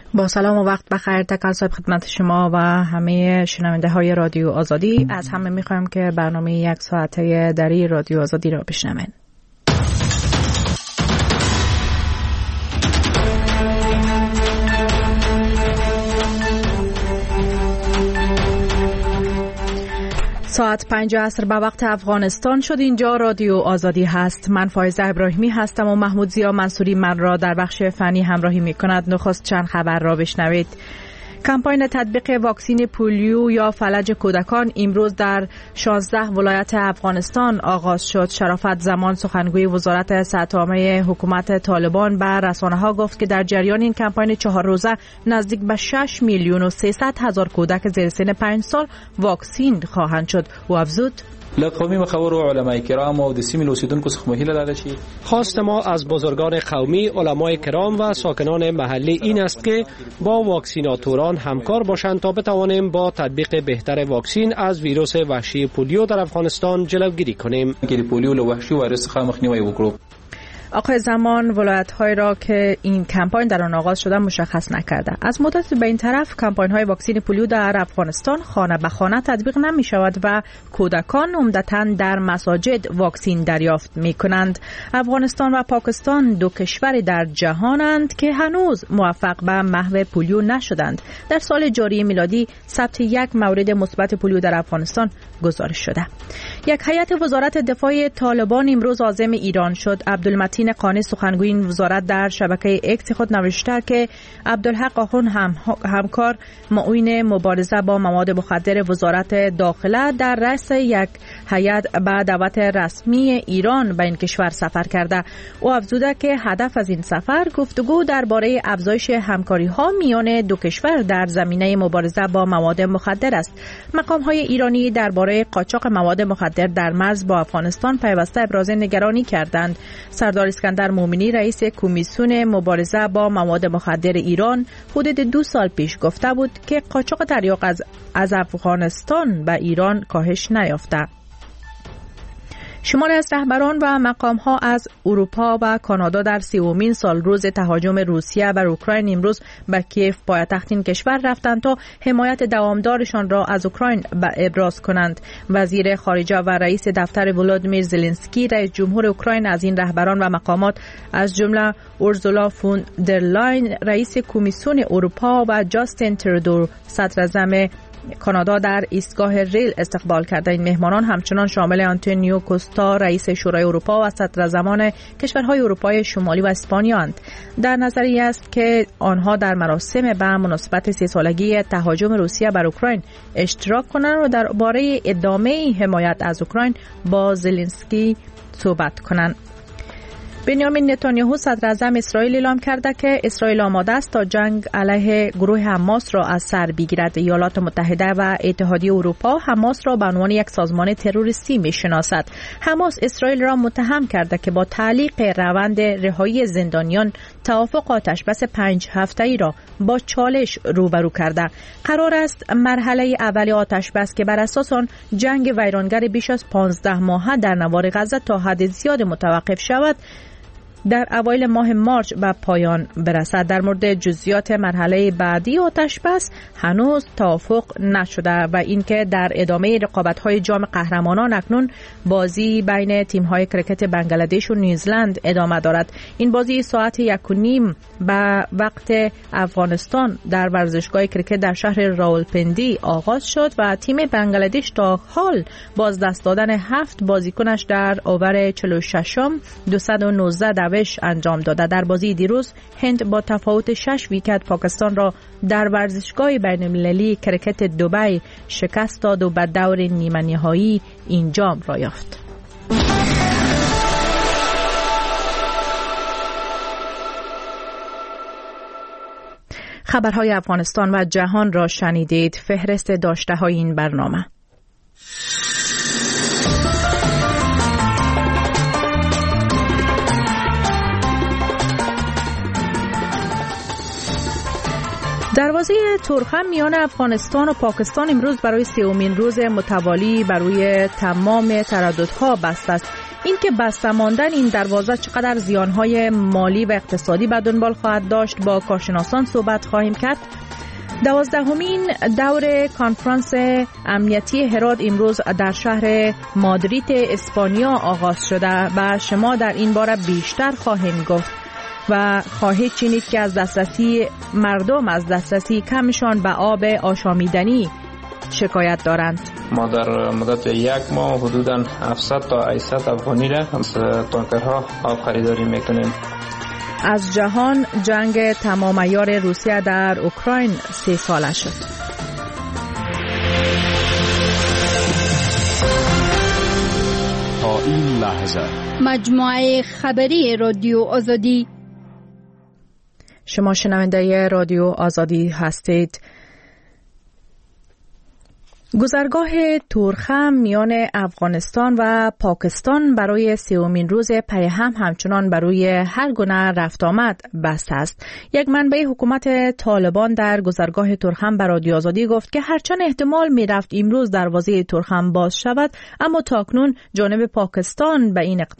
با سلام و وقت بخیر تکل خدمت شما و همه شنونده های رادیو آزادی. از همه میخوایم که برنامه 1 ساعته دری رادیو آزادی را بشنوین. ساعت 5 عصر به وقت افغانستان شد. اینجا رادیو آزادی هست. من فایزه ابراهیمی هستم و محمود ضیا منصوری من را در بخش فنی همراهی می کند. نخست چند خبر را بشنوید. کمپاین تطبیق واکسین پولیو یا فلج کودکان امروز در 16 ولایت افغانستان آغاز شد. شرافت زمان سخنگوی وزارت صحت عامه حکومت طالبان به رسانه‌ها گفت که در جریان این کمپاین 4 روزه نزدیک به 6,300,000 کودک زیر سن 5 سال واکسین خواهند شد. او افزود: لقومی مخور و علمای کرام و د سیمې اوسیدونکو څخه مهیله لري چې خواست ما از بزرگان قومی، علمای کرام و ساکنان محلی این است که با واکسیناتوران همکار باشند تا بتوانیم با تطبیق بهتر واکسین از ویروس وحشی پولیو در افغانستان جلوگیری کنیم. پولیو له وحشي وایرس څخه مخنیوی وکړو. آقای زمان ولایت‌های را که این کمپاین در آن آغاز شده مشخص نکرده. از مدت به این طرف کمپاین‌های واکسین پولیو در افغانستان خانه به خانه تطبیق نمی‌شود و کودکان عمدتاً در مساجد واکسین دریافت می‌کنند. افغانستان و پاکستان دو کشور در جهانند که هنوز موفق به محو پولیو نشدند. در سال جاری میلادی ثبت 1 مورد مثبت پولیو در افغانستان گزارش شده. یک هیئت وزارت دفاع طالبان امروز عازم ایران شد. عبدالمتین قانی سخنگوی این وزارت در شبکه اکس خود نوشته که عبدالحق آخوند همکار معاون مبارزه با مواد مخدر وزارت داخله در رأس یک هیئت به دعوت رسمی ایران به این کشور سفر کرده. او افزوده که هدف از این سفر گفتگو درباره افزایش همکاری‌ها میان دو کشور در زمینه مبارزه با مواد مخدر است. مقام‌های ایرانی درباره قاچاق مواد مخدر در مرز با افغانستان پیوسته ابراز نگرانی کردند. سردار اسکندر مومنی رئیس کمیسیون مبارزه با مواد مخدر ایران حدود 2 سال پیش گفته بود که قاچاق تریاق از افغانستان به ایران کاهش نیافته. شماری از رهبران و مقام‌ها از اروپا و کانادا در 30مین سالروز تهاجم روسیه بر اوکراین امروز به کیف پایتخت این کشور رفتند تا حمایت دوامدارشان را از اوکراین ابراز کنند. وزیر خارجه و رئیس دفتر ولادیمیر زلنسکی رئیس جمهور اوکراین از این رهبران و مقامات از جمله اورسولا فون در لاین رئیس کمیسیون اروپا و جاستین ترودو صدراعظم کانادا در ایستگاه ریل استقبال کرده. این مهمانان همچنان شامل آنتونیو کوستا رئیس شورای اروپا و صدراعظمان کشورهای اروپای شمالی و اسپانیا اند. در نظری است که آنها در مراسم به مناسبت 30 سالگی تهاجم روسیه بر اوکراین اشتراک کنند و درباره ادامه حمایت از اوکراین با زلنسکی صحبت کنند. بنیامین نتانیاهو صدراعظم اسرائیل اعلام کرده که اسرائیل آماده است تا جنگ علیه گروه حماس را از سر بگیرد. ایالات متحده و اتحادیه اروپا حماس را به عنوان یک سازمان تروریستی می‌شناسد. حماس اسرائیل را متهم کرده که با تعلیق روند رهایی زندانیان توافق آتشبس 5 هفته‌ای را با چالش روبرو کرده. قرار است مرحله اولی آتشبس که بر اساس آن جنگ ویرانگر بیش از 15 ماهه در نوار غزه تا حد زیاد متوقف شود در اوایل ماه مارچ به پایان برسد. در مورد جزئیات مرحله بعدی آتشبس هنوز توافق نشده و اینکه در ادامه رقابت‌های جام قهرمانان اکنون بازی بین تیم‌های کرکت بنگلادش و نیوزلند ادامه دارد. این بازی ساعت 1:30 به وقت افغانستان در ورزشگاه کرکت در شهر راولپندی آغاز شد و تیم بنگلادش تا حال باز دست دادن 7 بازیکنش در اوور 46م 219 دوش انجام داده. در بازی دیروز هند با تفاوت 6 ویکت پاکستان را در ورزشگاه بین‌المللی کرکت دبی شکست داد و به دور نیمه نهایی این جام را یافت. خبرهای افغانستان و جهان را شنیدید. فهرست داشته‌های این برنامه. دروازه ترخم میان افغانستان و پاکستان امروز برای 30مین روز متوالی بر روی تمام ترددها بسته است. اینکه بسته ماندن این دروازه چقدر زیانهای مالی و اقتصادی به دنبال خواهد داشت با کارشناسان صحبت خواهیم کرد. 12مین دور کنفرانس امنیتی هرات امروز در شهر مادرید اسپانیا آغاز شده و شما در این باره بیشتر خواهیم گفت و خواهید شنید که از دسترسی کمشان به آب آشامیدنی شکایت دارند. ما در مدت یک ماه حدوداً 700 تا 800 افغانی را از تانکرها آب خریداری میکنیم. از جهان جنگ تمام عیار روسیه در اوکراین 3 ساله شد. تا این لحظه مجموعه خبری رادیو آزادی. شما شنونده رادیو آزادی هستید. گذرگاه تورخم میان افغانستان و پاکستان برای 3مین روز پی هم همچنان برای هر گونه رفت آمد بسته است. یک منبع حکومت طالبان در گذرگاه تورخم به رادیو آزادی گفت که هرچند احتمال میرفت امروز دروازه تورخم باز شود، اما تاکنون جانب پاکستان به این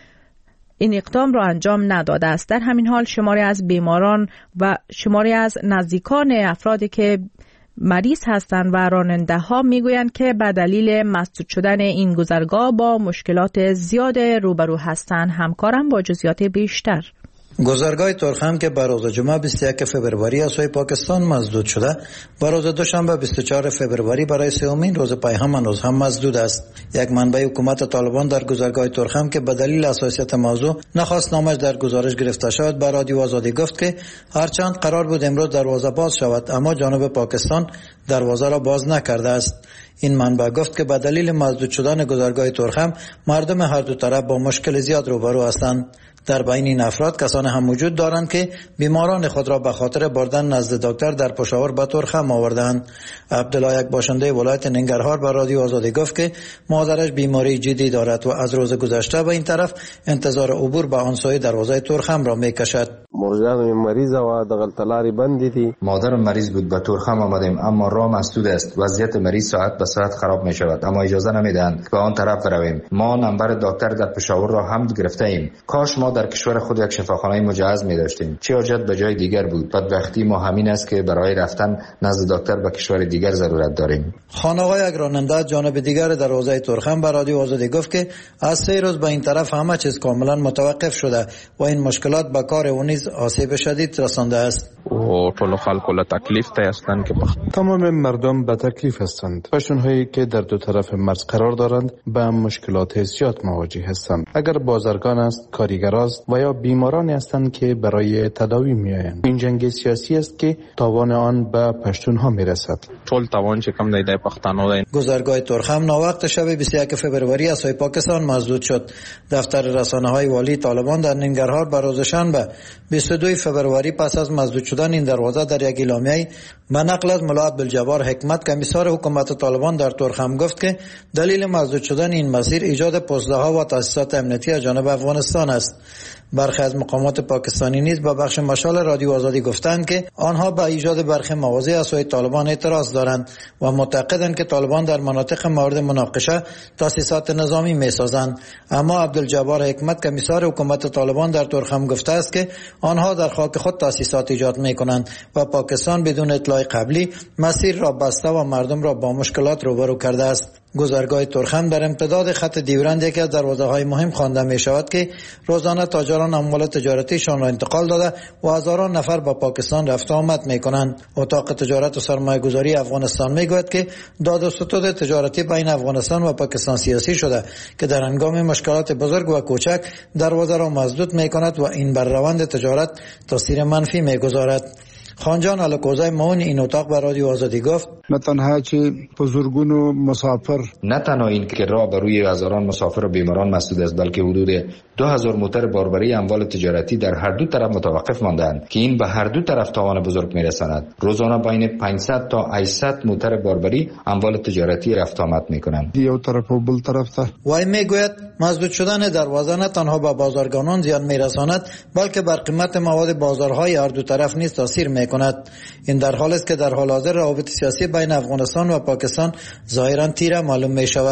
اقدام را انجام نداده است. در همین حال شماری از بیماران و شماری از نزدیکان افرادی که مریض هستند و راننده ها میگویند که به دلیل مسدود شدن این گذرگاه با مشکلات زیاد روبرو هستند. همکارم با جزئیات بیشتر. گذرگاه تورخم که بر روز جمعه 21 فوریه از سوی پاکستان مسدود شده، بر روز دوشنبه 24 فوریه برای 3مین روز پی هم هنوز هم مسدود است. یک منبع حکومت طالبان در گذرگاه تورخم که به دلیل حساسیت موضوع نخواست نامش در گزارش گرفته شود به رادیو آزادی گفت که هرچند قرار بود امروز دروازه باز شود، اما جانب پاکستان دروازه را باز نکرده است. این منبع گفت که به دلیل مسدود شدن گذرگاه تورخم مردم هر دو طرف با مشکل زیاد روبرو هستند. در بین این افراد کسان هم وجود دارند که بیماران خود را به خاطر بردن نزد دکتر در پشاور به تورخم آوردند. عبدالله، یک باشنده ولایت ننگرهار، به رادیو آزادی گفت که مادرش بیماری جدی دارد و از روز گذشته به این طرف انتظار عبور به آن سوی دروازه تورخم را میکشد. مردم مریض و دغلطلاری بند دی. مادرم مریض بود، به تورخم آمدیم اما راه مسدود است. وضعیت مریض ساعت به ساعت خراب می شود، اما اجازه نمیدهند که به آن طرف برویم. ما نمبر دکتر در پشاور را هم گرفته ایم. کاش ما در کشور خود یک شفاخانه مجهز می داشتیم. چه حاجت به جای دیگر بود؟ بدبختی ما همین است که برای رفتن نزد دکتر به کشور دیگر ضرورت داریم. خانواده یک راننده جانب دیگر دروازه تورخم به رادیو آزادی گفت که از 3 روز به این طرف همه چیز کاملا متوقف شده و این مشکلات به کار او نیز آسیب شدید رسانده است. و ټول خلکو له تکلیف ته هستند که تمام مردم به تکلیف هستند. پشتونهایی که در دو طرف مرز قرار دارند به مشکلات زیاد مواجه هستند. اگر بازرگان است، کارگر است و یا بیمارانی هستند که برای تداوی میآیند. این جنگ سیاسی است که تاوان آن به پشتونها میرسد. ټول تاوان چې کم دی د پښتنو دی. گذرگاه تورخم ناوقت شب 21 فوریه از سوی پاکستان مسدود شد. دفتر رسانه‌های والی طالبان در ننگرهار بر روز شنبه 22 فوریه پس از مسدود شدن این دروازه در یک اعلامیه به نقل از ملا عبدالجبار حکمت کمیسار حکومت طالبان در تورخم گفت که دلیل مسدود شدن این مسیر ایجاد پست‌ها و تاسیسات امنیتی از جانب افغانستان است. برخی از مقامات پاکستانی نیز به بخش مشال رادیو آزادی گفتند که آنها به ایجاد برخی مواضع از سوی طالبان اعتراض دارند و معتقدند که طالبان در مناطق مورد مناقشه تاسیسات نظامی می‌سازند. اما عبدالجبار حکمت کمیسار حکومت طالبان در تورخم گفته است که آنها در خاک خود تاسیسات ایجاد می‌کنند و پاکستان بدون اطلاع قبلی مسیر را بسته و مردم را با مشکلات روبرو کرده است. گذرگاه تورخم در امتداد خط دیورند یکی از دروازه‌های مهم خوانده می‌شود که روزانه تاجران اموال تجارتیشان را انتقال داده و هزاران نفر با پاکستان رفت و آمد می‌کنند. اتاق تجارت و سرمایه‌گذاری افغانستان می‌گوید که داد و ستد تجارتی بین افغانستان و پاکستان سیاسی شده که در هنگام مشکلات بزرگ و کوچک دروازه را مسدود می‌کند و این بر روند تجارت تاثیر منفی می‌گذارد. خانجان الکوزای معاون این اتاق به رادیو آزادی گفت نه تنها چې بزرگون مسافر نه تنها این که راه بر روی هزاران مسافر و بیماران مسدود است، بلکه حدود 2000 موتر باربری اموال تجارتی در هر دو طرف متوقف ماندند که این به هر دو طرف تاوان بزرگ میرساند. روزانه بین 500 تا 800 موتر باربری اموال تجارتی رفت آمد میکنند. یو طرف و بل طرف ته وای میگوید مسدود شدن دروازه نه تنها به بازارگانان زیان میرساند، بلکه بر قیمت مواد بازارهای هر دو طرف نیز تاثیر میکند. این در حالی است که در حال حاضر روابط سیاسی بین افغانستان و پاکستان ظاهرا تیره معلوم می شود.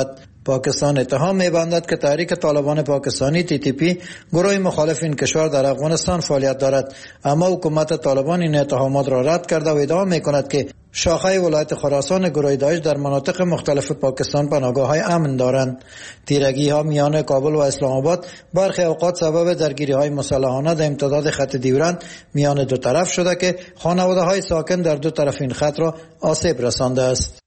پاکستان اتهام می‌بندد که تحریک طالبان پاکستانی TTP گروه مخالف این کشور در افغانستان فعالیت دارد، اما حکومت طالبان این اتهامات را رد کرده و ادعا می‌کند که شاخه ولایت خراسان گروه داعش در مناطق مختلف پاکستان پناهگاه‌های امن دارند. تیرگی‌ها میان کابل و اسلام آباد برخی اوقات سبب درگیری‌های مسلحانه در امتداد خط ډیورند میان دو طرف شده که خانواده‌های ساکن در دو طرف این خط را آسیب رسانده است.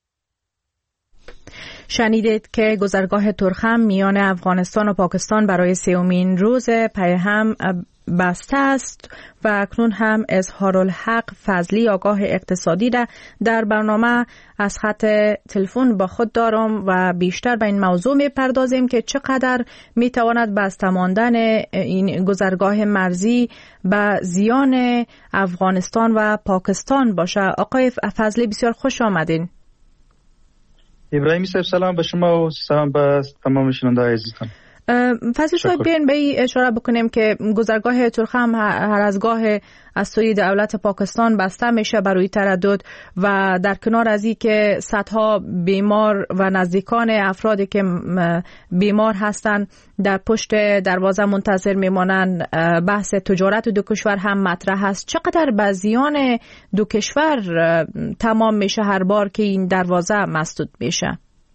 شنیدید که گذرگاه ترخم میان افغانستان و پاکستان برای سومین روز پی هم بسته است و اکنون هم اظهارالحق فضلی آگاه اقتصادی در برنامه از خط تلفن با خود دارم و بیشتر به این موضوع میپردازیم که چقدر میتواند بسته ماندن این گذرگاه مرزی به زیان افغانستان و پاکستان باشه. آقای فضلی بسیار خوش آمدین. ابراهیمی صاحب سلام به شما و سلام به تمام شنونده‌های عزیزتان. فضلی صاحب بیاین به این اشاره بکنیم که گذرگاه ترخم هر از گاه از سوی دولت پاکستان بسته میشه برای تردد و در کنار از این که صدها بیمار و نزدیکان افرادی که بیمار هستند در پشت دروازه منتظر میمانند، بحث تجارت دو کشور هم مطرح است. چقدر به زیان دو کشور تمام میشه هر بار که این دروازه مسدود میشه؟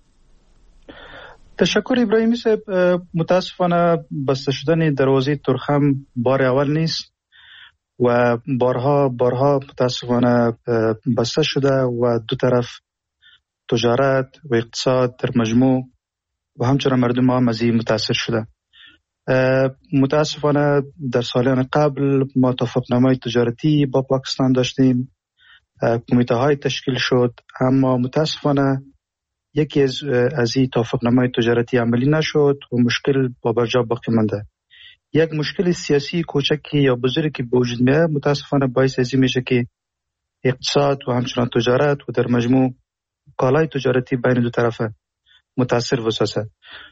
تشکر ابراهیمی صاحب. متاسفانه بسته شدن دروازه ترخم بار اول نیست و بارها متاسفانه بسته شده و دو طرف تجارت و اقتصاد در مجموع و همچنین مردم هم از این متاثر شده. متاسفانه در سالان قبل ما توافقنامه تجارتی با پاکستان داشتیم، کمیته های تشکیل شد، اما متاسفانه یکی از این توافقنامه تجارتی عملی نشد و مشکل با برجا باقی مانده. یک مشکل سیاسی کوچکی یا بزرگی به وجود میاد، متاسفانه باعث از این میشه که اقتصاد و همچنان تجارت و در مجموع کالای تجارتی بین دو طرف متاثر وسازه.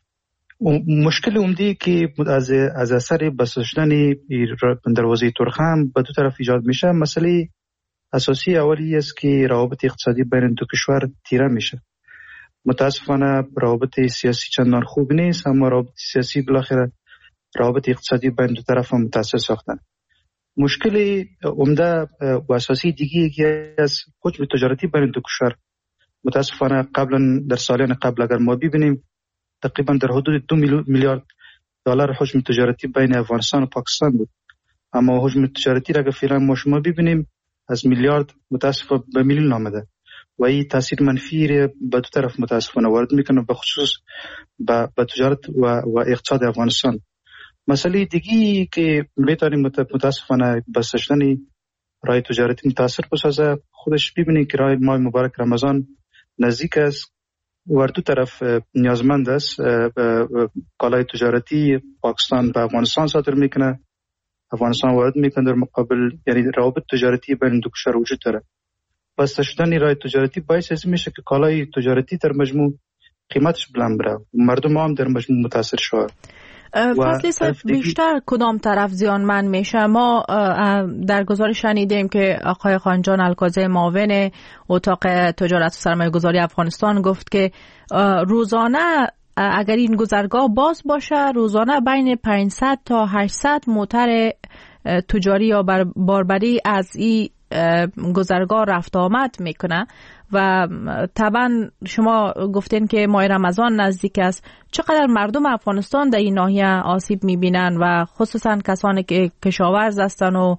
مشکل عمده که از اثر بسته شدن دروازه ترخم به دو طرف ایجاد میشه، مسئله اساسی اولی است که روابط اقتصادی بین دو کشور تیره میشه. متاسفانه روابط سیاسی چندان خوب نیست، اما روابط سیاسی بالاخره روابط اقتصادی بین دو طرف هم متاثر ساختن. مشکل عمده و اساسی دیگه که از حجم تجارتی بین دو کشور، متاسفانه در سالان قبل اگر ما ببینیم تقریبا در حدود 2 میلیارد دلار حجم تجارتی بین افغانستان و پاکستان بود، اما حجم تجارتی را اگر فعلا ما شما ببینیم از میلیارد متاسفانه به میلیون آمده و این تاثیر منفی به دو طرف متاسفانه وارد میکنه، به خصوص به تجارت و اقتصاد افغانستان. مسئله دیگی که میتونیم متاسفانه بسته شدن راه تجارتی متاثر بسازه، خودش ببینید که راه ماه مبارک رمضان نزدیک است و دو طرف نیازمند است. کالای تجارتی پاکستان به افغانستان صادر میکنه، افغانستان وارد میکنه در مقابل، یعنی روابط تجارتی بین دو کشور وجود داره. بسته شدن راه تجارتی باعث از میشه که کالای تجارتی در مجموع قیمتش بلند بره، مردم هم در مجموع متاثر شود. فضلی صاحب بیشتر کدام طرف زیانمند میشه؟ ما در گزارش شنیدیم که آقای خانجان الکاظمی معاون اتاق تجارت و سرمایه گذاری افغانستان گفت که روزانه اگر این گذرگاه باز باشه روزانه بین 500 تا 800 موتر تجاری یا باربری از این گذرگاه رفت آمد میکنه و طبعا شما گفتین که ماه رمضان نزدیک است. چقدر مردم افغانستان در این ناحیه آسیب میبینن و خصوصا کسانی که کشاورز هستن و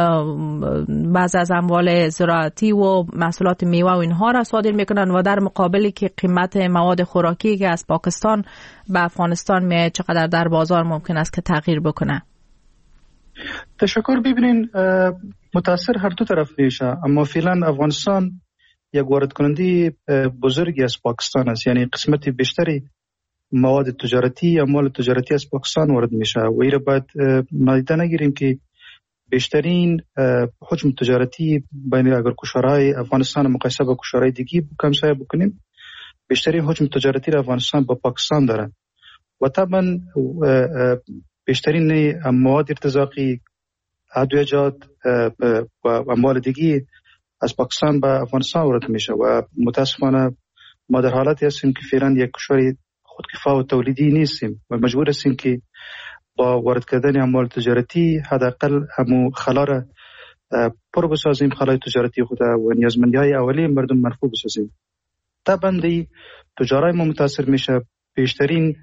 بعض از اموال زراعتی و محصولات میوه و اینها را صادر میکنن و در مقابلی که قیمت مواد خوراکی که از پاکستان به افغانستان میاد چقدر در بازار ممکن است که تغییر بکنه؟ تشکر. ببینین متاثر هر دو طرف میشه، اما فعلا افغانستان یک وارد کننده بزرگی از پاکستان است، یعنی قسمت بیشتری مواد تجارتی اموال تجارتی از پاکستان وارد میشه و این را باید نادیده نگیریم که بیشترین حجم تجارتی بین اگر کشورهای افغانستان مقایسه با کشورهای دیگه کمسایه بکنیم، بیشترین حجم تجارتی را افغانستان با پاکستان داره و طبعا بیشترین مواد ارتزاقی، ادویجات و اموال دیگه از پاکستان به افغانستان وارد میشه و متاسفانه ما در حالتی هستیم که فعلا یک کشور خودکفا و تولیدی نیستیم و مجبور هستیم که با وارد کردن اموال تجارتی حداقل همو خلا را پر بسازیم، خلای تجارتی خود و نیازمندی‌های اولیه مردم مرفوع بسازیم. طبعا تجارای ما متاثر میشه. بیشترین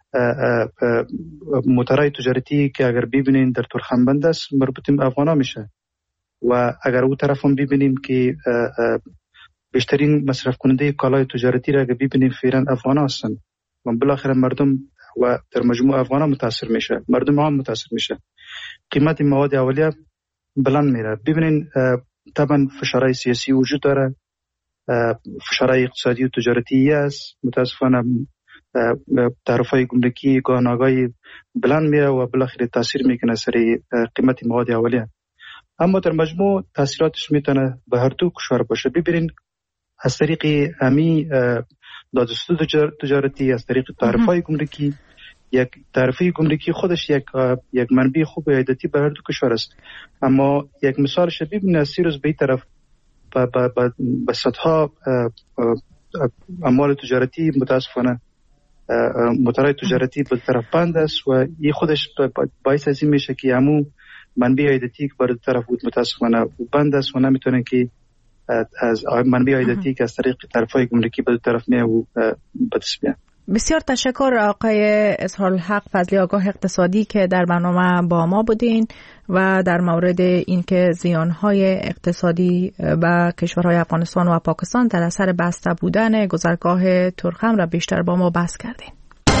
موترهای تجارتی که اگر ببینین در تورخم است مربوط به افغانا میشه و اگر او طرف هم ببینیم که بیشترین مصرف کننده کالای تجارتی را اگر ببینیم فعلا افغانا هستن و بالاخره مردم و در مجموع افغانا متاثر میشه، مردم هم متاثر میشه. قیمت مواد اولیه بلند میره. ببینین طبعا فشارهای سیاسی وجود داره، فشارهای اقتصادی و تجارتی است. متاسفانه تعرفه‌های گمرکی گاهی بلند میره و بالاخره تاثیر میکنه سر قیمت مواد اولیه. اما در مجموع تاثیراتش میتونه به هر دو کشور باشه. ببینین از طریق امی دادستان تجارتی، از طریق تعرفه‌های گمرکی، یک تعرفه گمرکی خودش یک منبع خوب عایداتی به هر دو کشور است. اما یک مثال شبیه ببینید، 30 روز به طرف به صدها اموال تجارتی متاسفانه موترهای تجارتی به طرف بند است و این خودش باعث از این میشه که همون منبع عایداتی که بر طرف بود متاسفانه بند است و نمیتونن که از منبع عایداتی که از طریق تعرفه‌های گمرکی به طرف میاد و به دست بیاد. بسیار تشکر آقای اظهارالحق فضلی، آگاه اقتصادی که در برنامه با ما بودین و در مورد اینکه زیانهای اقتصادی به کشورهای افغانستان و پاکستان در اثر بسته بودن گذرگاه تورخم را بیشتر با ما بحث کردین.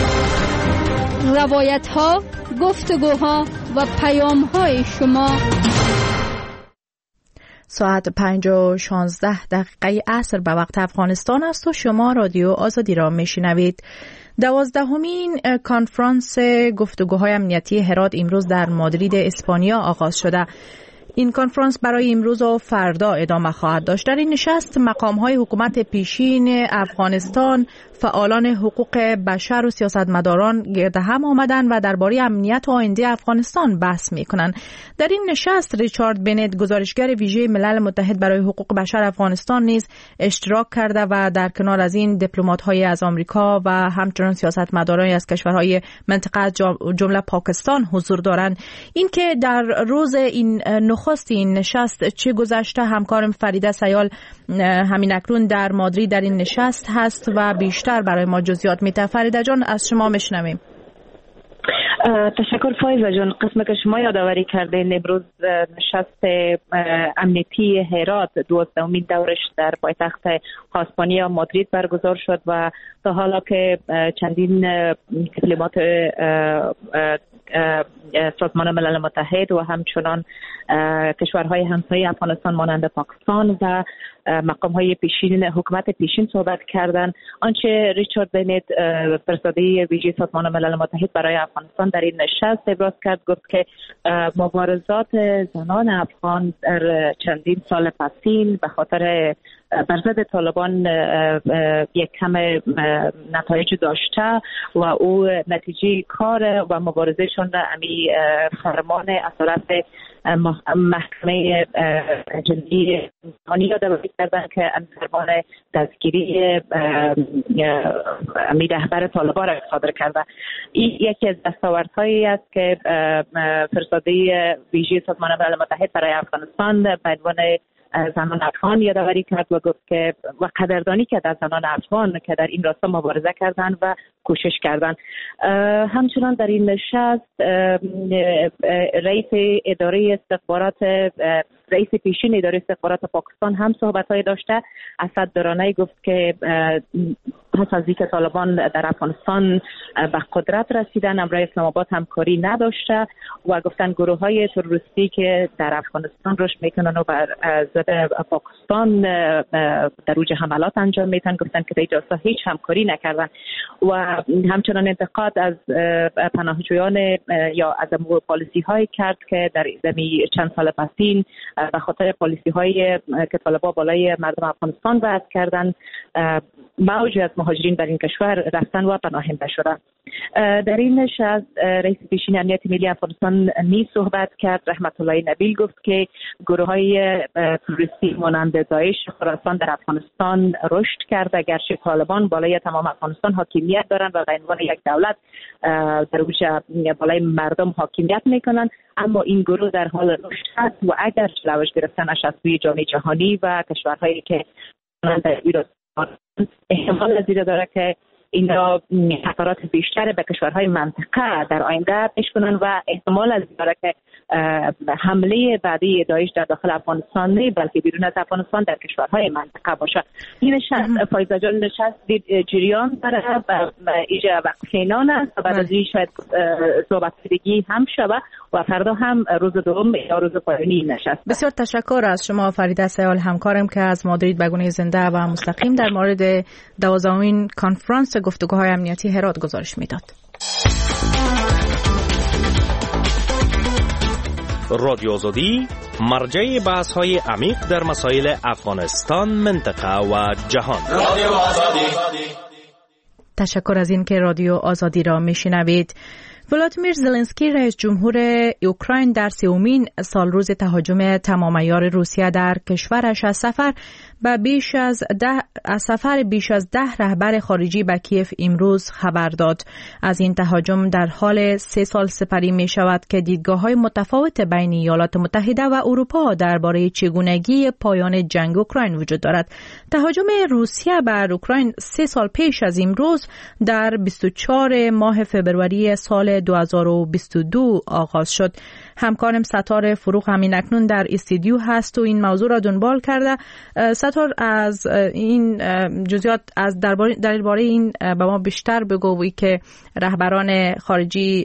روایت‌ها، گفتگوها و پیام‌های شما. ساعت 5:16 عصر به وقت افغانستان است و شما رادیو آزادی را میشنوید. 12مین کنفرانس گفتگوهای امنیتی هرات امروز در مادرید اسپانیا آغاز شده. این کنفرانس برای امروز و فردا ادامه خواهد داشت. در این نشست مقام‌های حکومت پیشین افغانستان، فعالان حقوق بشر و سیاستمداران گرد هم آمدند و درباره امنیت و آینده افغانستان بحث می‌کنند. در این نشست ریچارد بنت، گزارشگر ویژه ملل متحد برای حقوق بشر افغانستان نیز اشتراک کرده و در کنار از این دیپلمات‌های از آمریکا و همچنین سیاستمدارانی از کشورهای منطقه جمله پاکستان حضور دارند. این که در روز این نخست این نشست چه گذشته، همکارم فریده سیال همین اکنون در مادرید در این نشست هست و بیشتر برای ما جزئیات میده. فریده جان از شما میشنویم. تشکر فایزه جان. قسمت که شما یادآوری کردین، امروز نشست امنیتی هرات 12مین دورش در پایتخت اسپانیا مادرید برگزار شد و تا حالا که چندین دیپلمات سازمان ملل متحد و همچنان کشورهای همسایه افغانستان مانند پاکستان و مقام‌های پیشین حکومت پیشین صحبت کردند. آنچه ریچارد بنت، فرستاده ویژه سازمان ملل متحد برای افغانستان در این نشست ابراز کرد، گفت که مبارزات زنان افغان در چندین سال پسین به خاطر بر ضد طالبان یک کم نتایج داشته و او نتیجه کار و مبارزهشون را امی فرمان اصالت محکمه جنایی انسانی یادآوری کردن که فرمان دستگیری امی رهبر طالبان را صادر کرده. این یکی از دستاوردهایی است که فرستاده ویژه سازمان ملل متحد برای افغانستان به عنوان زنان افغان یادآوری کرد و گفت که و قدردانی کرد از زنان افغان که در این راستا مبارزه کردند و کوشش کردند. همچنان در این نشست رئیس پیشین اداره استخبارات پاکستان هم صحبت‌های داشته. اسد درانی گفت که پس از اینکه طالبان در افغانستان به قدرت رسیدن، امرای اسلام آباد همکاری نداشته و گفتن گروه‌های تروریستی که در افغانستان رشد میکنن و بر ضد پاکستان در اوج حملات انجام میدن، گفتن که در این هیچ همکاری نکردن و همچنان انتقاد از پناهجویان یا از پالیسی هایی کرد که در چند سال پسین به خاطر پالیسی هایی که طالبان بالای مردم افغانستان وضع کردن موج از مهاجرین در این کشور رفتن و پناهنده شدن. در این نشست رئیس پیشین امنیت ملی افغانستان نیز صحبت کرد. رحمت الله نبیل گفت که گروه‌های تروریستی مانند داعش خراسان در افغانستان رشد کرده، اگرچه طالبان بالای تمام افغانستان حاکمیت دارند و به عنوان یک دولت در بالای مردم حاکمیت میکنند، اما این گروه در حال رشد است و اگر چالش گرفتنش از سوی جامعه جهانی و کشورهایی که مانند ایران احتمال زیاد داره که اینا خطرات بیشتر به کشورهای منطقه در آینده پیش کنن و احتمال از داره که حمله بعدی داعش در داخل افغانستان نه بلکه بیرون از افغانستان در کشورهای منطقه باشه. این نشست فایزه جان نشست جریان داره و ایجا وقفینان است و بعد از این شاید صحبت دیگی هم شوه و فردا هم روز دوم یا روز پایانی نشست. بسیار تشکر از شما فریده سیال همکارم که از مادرید به گونه زنده و مستقیم در مورد 12مین کنفرانس گفتگوهای امنیتی هرات گزارش میداد. رادیو آزادی مرجع بحث های عمیق در مسائل افغانستان، منطقه و جهان. رادیو آزادی. تشکر از این که رادیو آزادی را میشنوید. ولادیمیر زلنسکی رئیس جمهور اوکراین در 30مین سالروز تهاجم تمام عیار روسیه در کشورش از سفر بیش از 10 رهبر خارجی به کیف امروز خبر داد. از این تهاجم در حال 3 سال سپری می شود که دیدگاه‌های متفاوت بین ایالات متحده و اروپا درباره چگونگی پایان جنگ اوکراین وجود دارد. تهاجم روسیه بر اوکراین 3 سال پیش از امروز در 24 ماه فبروری سال 2022 آغاز شد. همکارم ستار فروغ همین اکنون در استودیو هست و این موضوع را دنبال کرده. ستار، از این جزئیات درباره این به ما بیشتر بگویی که رهبران خارجی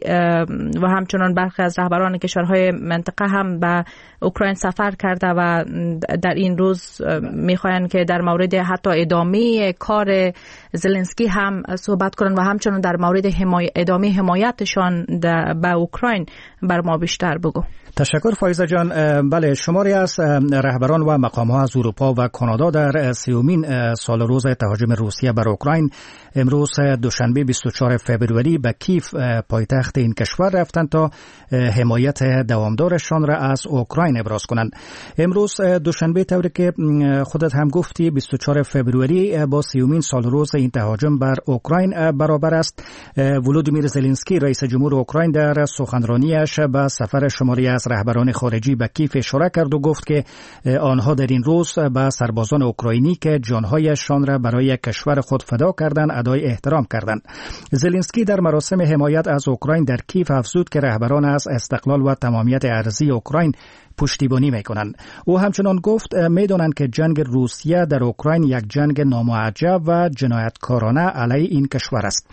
و همچنان برخی از رهبران کشورهای منطقه هم به اوکراین سفر کرده و در این روز میخواین که در مورد حتی ادامه کار زلنسکی هم صحبت کنند و همچنان در مورد ادامه حمایتشان به اوکراین بر ما بیشتر بگو. تشکر فایزه جان. بله، شماری از رهبران و مقام‌ها از اروپا و کانادا در 30مین سالروز تهاجم روسیه بر اوکراین امروز دوشنبه 24 فبروری به کیف پایتخت این کشور رفتند تا حمایت دوامدارشان را از اوکراین ابراز کنند. امروز دوشنبه، طوری که خودت هم گفتی، 24 فبروری با 30مین سالروز این تهاجم بر اوکراین برابر است. ولودیمیر زلنسکی رئیس جمهور اوکراین در سخنرانیش به سفر شماری از رهبران خارجی به کیف اشاره کرد و گفت که آنها در این روز به سربازان اوکراینی که جانهایشان را برای کشور خود فدا کردند ادای احترام کردند. زلنسکی در مراسم حمایت از اوکراین در کیف افزود که رهبران از استقلال و تمامیت ارضی اوکراین پشتیبانی میکنند. او همچنان گفت میدانند که جنگ روسیه در اوکراین یک جنگ نامعجب و جنایتکارانه علیه این کشور است.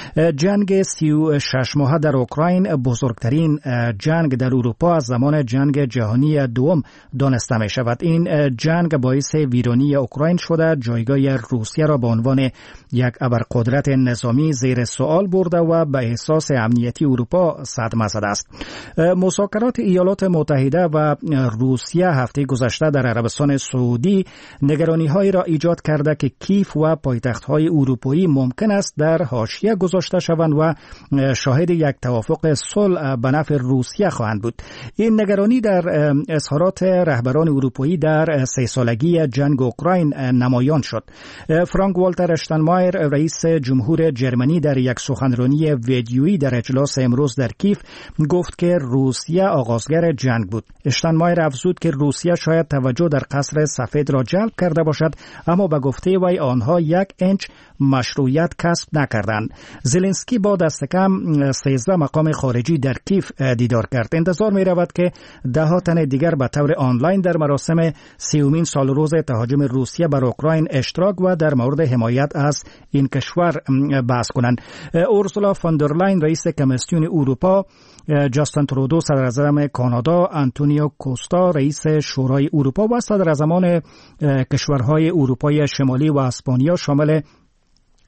جنگ 36 ماهه در اوکراین بزرگترین جنگ در اروپا از زمان جنگ جهانی دوم دانسته می شود. این جنگ باعث ویرانی اوکراین شده، جایگاه روسیه را به عنوان یک ابرقدرت نظامی زیر سوال برده و به احساس امنیتی اروپا صدمه زده است. مذاکرات ایالات متحده و روسیه هفته گذشته در عربستان سعودی نگرانی‌هایی را ایجاد کرده که کیف و پایتخت‌های اروپایی ممکن است در حاشیه گذاشته شوند و شاهد یک توافق صلح به نفع روسیه خواهند بود. این نگرانی در اظهارات رهبران اروپایی در 3 سالگی جنگ اوکراین نمایان شد. فرانک والتر اشتاینمایر رئیس جمهور جرمنی در یک سخنرانی ویدیویی در اجلاس امروز در کیف گفت که روسیه آغازگر جنگ بود. اشتاینمایر افزود که روسیه شاید توجه در قصر سفید را جلب کرده باشد، اما به گفته وی آنها 1 اینچ مشروعیت کسب نکردند. زلنسکی با دست کم 13 مقام خارجی در کیف دیدار کرد. انتظار می رود که 10 تن دیگر به طور آنلاین در مراسم 30مین سالروز تهاجم روسیه بر اوکراین اشتراک و در مورد حمایت از این کشور بحث کنند. اورسولا فون در لاین رئیس کمیسیون اروپا، جاستین ترودو صدراعظم کانادا، آنتونیو کوستا رئیس شورای اروپا و صدراعظمان کشورهای اروپای شمالی و اسپانیا شامل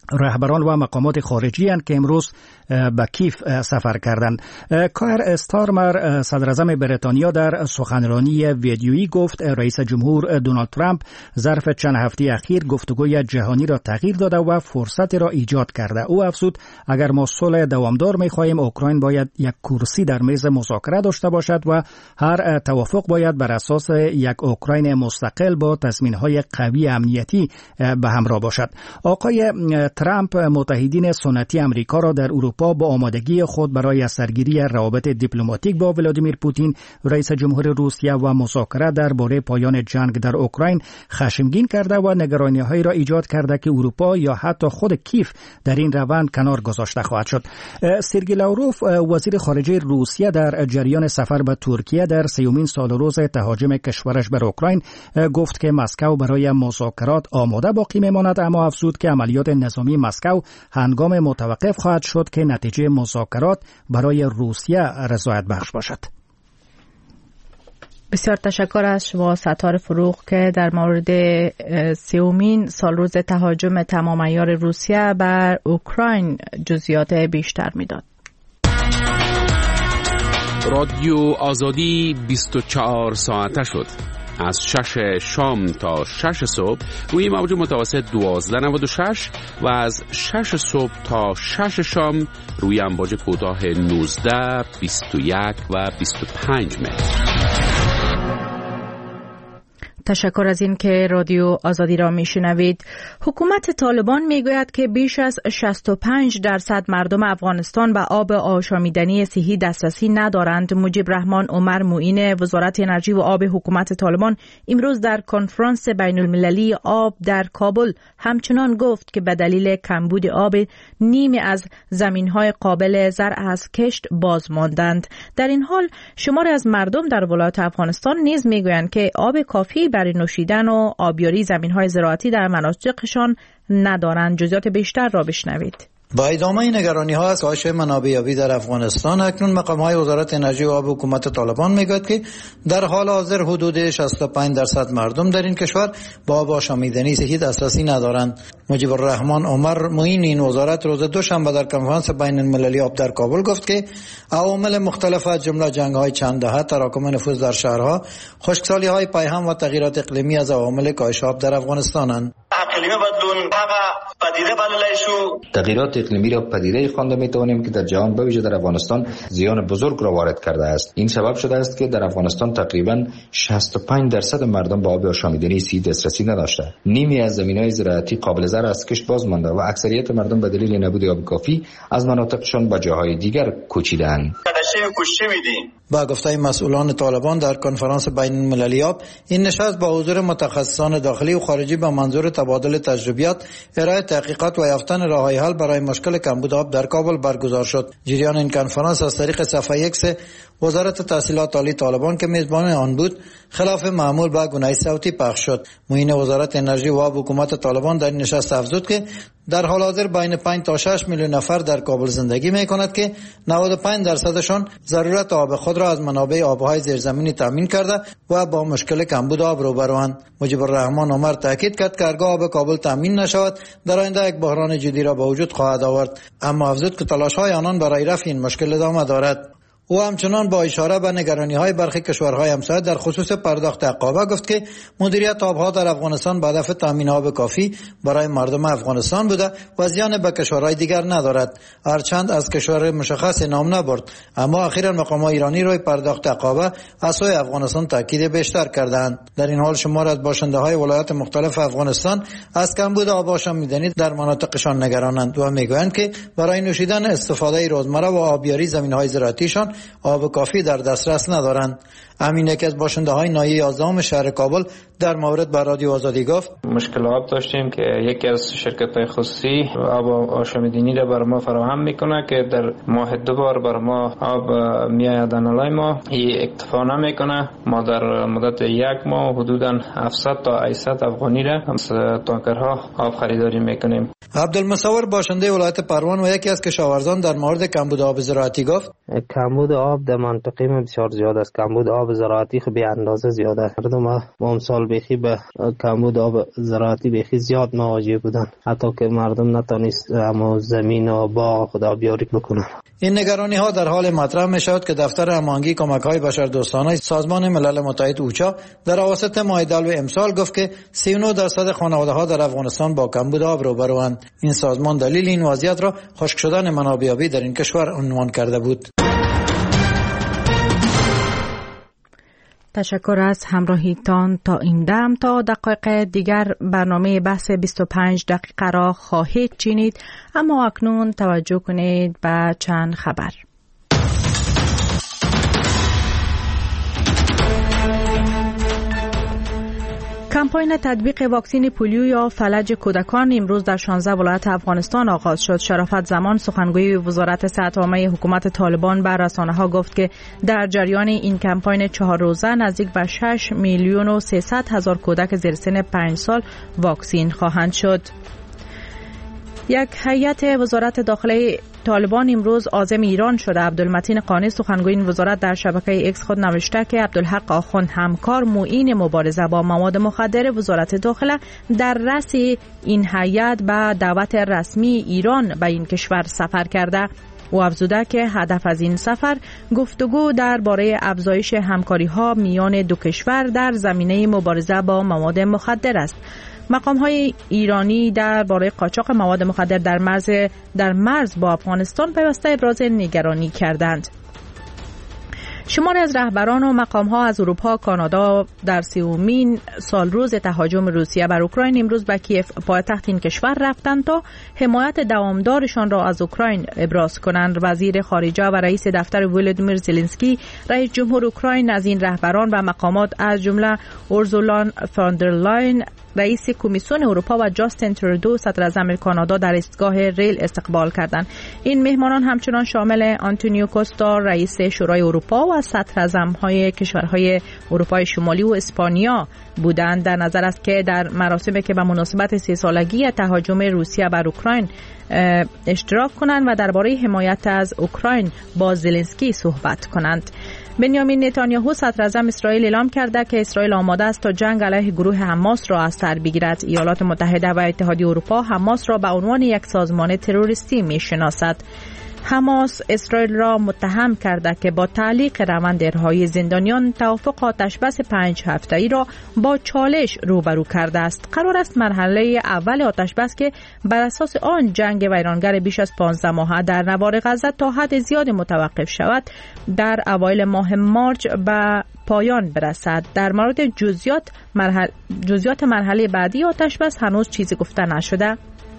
رهبران و مقامات خارجی هستند که امروز به کیف سفر کردند. کایر استارمر صدراعظم بریتانیا در سخنرانی ویدیویی گفت رئیس جمهور دونالد ترامپ ظرف چند هفته اخیر گفتگوی جهانی را تغییر داده و فرصتی را ایجاد کرده. او افزود اگر ما صلح دوامدار می‌خواهیم اوکراین باید یک کرسی در میز مذاکره داشته باشد و هر توافق باید بر اساس یک اوکراین مستقل با تضمین‌های قوی امنیتی به همراه باشد. آقای ترامپ متحدین سنتی امریکا را در اروپا با آمادگی خود برای سرگیری روابط دیپلماتیک با ولادیمیر پوتین رئیس جمهور روسیه و مذاکره درباره پایان جنگ در اوکراین خشمگین کرده و نگرانی‌هایی را ایجاد کرده که اروپا یا حتی خود کیف در این روند کنار گذاشته خواهد شد. سرگئی لاوروف وزیر خارجه روسیه در جریان سفر به ترکیه در سیومین سال روز تهاجم کشورش بر اوکراین گفت که مسکو برای مذاکرات آماده باقی میماند، اما افزود که عملیات نظامی مسکو هنگام متوقف خواهد شد که نتیجه مذاکرات برای روسیه رضایت بخش باشد. بسیار تشکر از شما ستار فروغ که در مورد سیومین سال روز تهاجم تمام عیار روسیه بر اوکراین جزئیات بیشتر میداد. رادیو آزادی 24 ساعته شد. از 6 شام تا 6 صبح روی موج متوسط 1296 و از 6 صبح تا 6 شام روی امواج کوتاه 19، 21 و 25 متر. تشکر از این که رادیو آزادی را میشنوید. حکومت طالبان میگوید که بیش از 65% مردم افغانستان به آب آشامیدنی صحی دسترسی ندارند. مجیب رحمان عمر معین وزارت انرژی و آب حکومت طالبان امروز در کنفرانس بین المللی آب در کابل همچنان گفت که به دلیل کمبود آب نیمی از زمین‌های قابل زرع از کشت باز ماندند. در این حال شماری از مردم در ولایت افغانستان نیز میگویند که آب کافی برای نوشیدن و آبیاری زمین‌های زراعتی در مناطقشان ندارند. جزئیات بیشتر را بشنوید. با ادامه نگرانی‌ها از کاهش منابع آبی در افغانستان، اکنون مقام‌های وزارت انرژی و آب حکومت طالبان میگوید که در حال حاضر حدود 65% مردم در این کشور با آب آشامیدنی صحی دسترسی ندارند. مجیب الرحمن عمر معین این وزارت روز دوشنبه در کنفرانس بین المللی آب در کابل گفت که عوامل مختلف از جمله جنگ‌های چند دهه، تراکم نفوذ در شهرها، خشکسالی‌های پیهم و تغییرات اقلیمی از عوامل کاهش آب در افغانستانند. تغییرات اقلیمی را پدیده خوانده میتوانیم که در جهان به ویژه در افغانستان زیان بزرگ را وارد کرده است. این سبب شده است که در افغانستان تقریبا 65% مردم به آب آشامیدنی صحی دسترسی نداشته. نیمی از زمین‌های زراعتی قابل زرع از کشت باز مانده و اکثریت مردم به دلیل نبود آب کافی از مناطقشان به جاهای دیگر کوچیدند. با گفته مسئولان طالبان در کنفرانس بین المللی آب، این نشست با حضور متخصصان داخلی و خارجی به منظور تبادل تجربیات، ارائه تحقیقات و یافتن راه‌های حل برای مشکل کمبود آب در کابل برگزار شد. جریان این کنفرانس از طریق صفحه ایکس وزارت تحصیلات عالی طالبان که میزبان آن بود خلاف معمول با گونه صوتی پخش شد. معین وزارت انرژی و آب حکومت طالبان در این نشست افزود که در حال حاضر بین 5 تا 6 میلیون نفر در کابل زندگی می‌کند که 95% ضرورت آب خود را از منابع آب‌های زیرزمینی تامین کرده و با مشکل کمبود آب روبروند. مجیب الرحمن عمر تاکید کرد که هرگاه آب کابل تامین نشود در آینده یک بحران جدی را به وجود خواهد آورد، اما افزود که تلاش‌های آنان برای رفع این مشکل ادامه دارد. او همچنان با اشاره به نگرانی‌های برخی کشورهای همسایه در خصوص پرداخت عقابه گفت که مدیریت آب‌ها در افغانستان به هدف تامین آب کافی برای مردم افغانستان بوده و زیان به کشورهای دیگر ندارد. هرچند از کشور مشخص نام نبرد، اما اخیراً مقامات ایرانی روی پرداخت عقابه از سوی افغانستان تاکید بیشتر کردند. در این حال شمار از باشنده‌های ولایات مختلف افغانستان از کمبود آب آشامیدنی در مناطقشان نگرانند و میگویند که برای نوشیدن، استفاده روزمره و آبیاری زمین‌های زراعتیشان آب کافی در دسترس ندارند. امین یکی از باشنده‌های ناحیه 11 شهر کابل در مورد با رادیو آزادی گفت مشکل آب داشتیم که یکی از شرکت‌های خصوصی آب آشامیدنی را بر ما فراهم میکنه که در ماه 2 بار بر ما آب میآید نالای ما. این اکتفا نمیکنه. ما در مدت 1 ماه حدوداً 700 تا 800 افغانی را از تانکرها آب خریداری میکنیم. عبدالمصور باشنده ولایت پروان و یکی از کشاورزان در مورد کمبود آب زراعتی گفت کمبود کمبود آب در منطقه ما بسیار زیاد است. کمبود آب زراعتی به اندازه زیاد است. مردم ما امسال بیخی به کمبود آب زراعتی بیخی زیاد مواجه بودن، حتی که مردم نتونست اما زمین و باغ خود آبیاری بکنن. این نگرانی ها در حال مطرح می شود که دفتر هماهنگی کمک‌های بشردوستانه سازمان ملل متحد اوچا در اواسط ماه دلو امسال گفت که 39% خانواده‌ها در افغانستان با کمبود آب روبروند. این سازمان دلیل این وضعیت را خشک شدن منابع آبی در این کشور عنوان کرده بود. تشکر از همراهیتان تا این دم. تا دقایق دیگر برنامه بحث 25 دقیقه را خواهید شنید، اما اکنون توجه کنید به چند خبر. کمپاین تطبیق واکسن پولیو یا فلج کودکان امروز در 16 ولایت افغانستان آغاز شد. شرافت زمان سخنگوی وزارت صحت عامه حکومت طالبان به رسانه‌ها گفت که در جریان این کمپاین 4 روزه نزدیک به 6,300,000 کودک زیر سن 5 سال واکسین خواهند شد. یک هیئت وزارت داخلی طالبان امروز عازم ایران شده. عبدالمتین قانی سخنگوی این وزارت در شبکه ایکس خود نوشته که عبدالحق آخوند همکار معین مبارزه با مواد مخدر وزارت داخله در رأس این هیئت به دعوت رسمی ایران به این کشور سفر کرده. او افزوده که هدف از این سفر گفتگو درباره افزایش همکاری‌ها میان دو کشور در زمینه مبارزه با مواد مخدر است. مقام‌های ایرانی درباره قاچاق مواد مخدر در مرز با افغانستان پیوسته ابراز نگرانی کردند. شماری از رهبران و مقام‌ها از اروپا و کانادا در 30مین سالروز تهاجم روسیه بر اوکراین امروز به کیف پایتخت این کشور رفتند تا حمایت دوامدارشان را از اوکراین ابراز کنند. وزیر خارجه و رئیس دفتر ولادیمیر زلنسکی رئیس جمهور اوکراین از این رهبران و مقامات از جمله اورسولا فون در لاین رئیس کمیسیون اروپا و جاستین ترودو صدر اعظم کانادا در ایستگاه ریل استقبال کردند. این مهمانان همچنان شامل آنتونیو کوستا رئیس شورای اروپا و صدر اعظم‌های کشورهای اروپای شمالی و اسپانیا بودند. در نظر است که در مراسمی که به مناسبت 30 سالگی تهاجم روسیه بر اوکراین اشتراک کنند و درباره حمایت از اوکراین با زلنسکی صحبت کنند. بنیامین نتانیاهو صدر اعظم اسرائیل اعلام کرده که اسرائیل آماده است تا جنگ علیه گروه حماس را از سر بگیرد. ایالات متحده و اتحادیه اروپا حماس را به عنوان یک سازمان تروریستی می‌شناسد. حماس اسرائیل را متهم کرده که با تعلیق روند رهایی زندانیان توافق آتشبس 5 هفته‌ای را با چالش روبرو کرده است. قرار است مرحله اول آتشبس که بر اساس آن جنگ ویرانگر بیش از 15 ماهه در نوار غزه تا حد زیادی متوقف شود در اوایل ماه مارچ به پایان برسد. در مورد جزئیات مرحله بعدی آتشبس هنوز چیزی گفته نشده.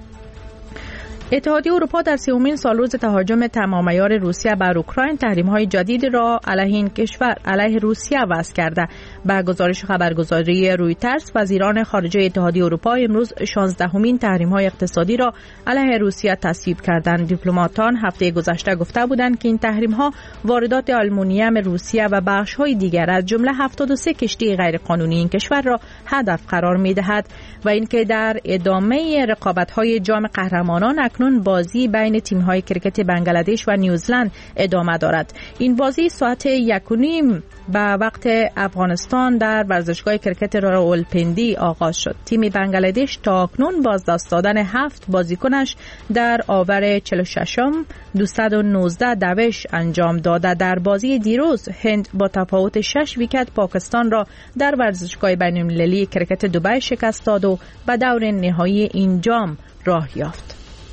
اتحادیه اروپا در 30مین سالروز تهاجم تمام‌عیار روسیه بر اوکراین تحریم‌های جدید را علیه این کشور علیه روسیه وضع کرده. با گزارش خبرگزاری رویترز وزیران خارجه اتحادیه اروپا امروز 16مین تحریم‌های اقتصادی را علیه روسیه تصویب کردند. دیپلماتان هفته گذشته گفته بودند که این تحریم‌ها واردات آلومینیوم روسیه و بخش‌های دیگر از جمله 73 کشتی غیرقانونی این کشور را هدف قرار می‌دهد و اینکه در ادامه رقابت‌های جام قهرمانان اکنون بازی بین تیم‌های کرکت بنگلادش و نیوزلند ادامه دارد. این بازی ساعت 1:30 به وقت افغانستان در ورزشگاه کرکت راولپندی آغاز شد. تیم بنگلادش تا اکنون بازدست دادن 7 بازیکنش در آور 46م 219 دوش انجام داده. در بازی دیروز هند با تفاوت 6 ویکت پاکستان را در ورزشگاه بین‌المللی کرکت دبی شکست داد و به دور نهایی این جام راه یافت.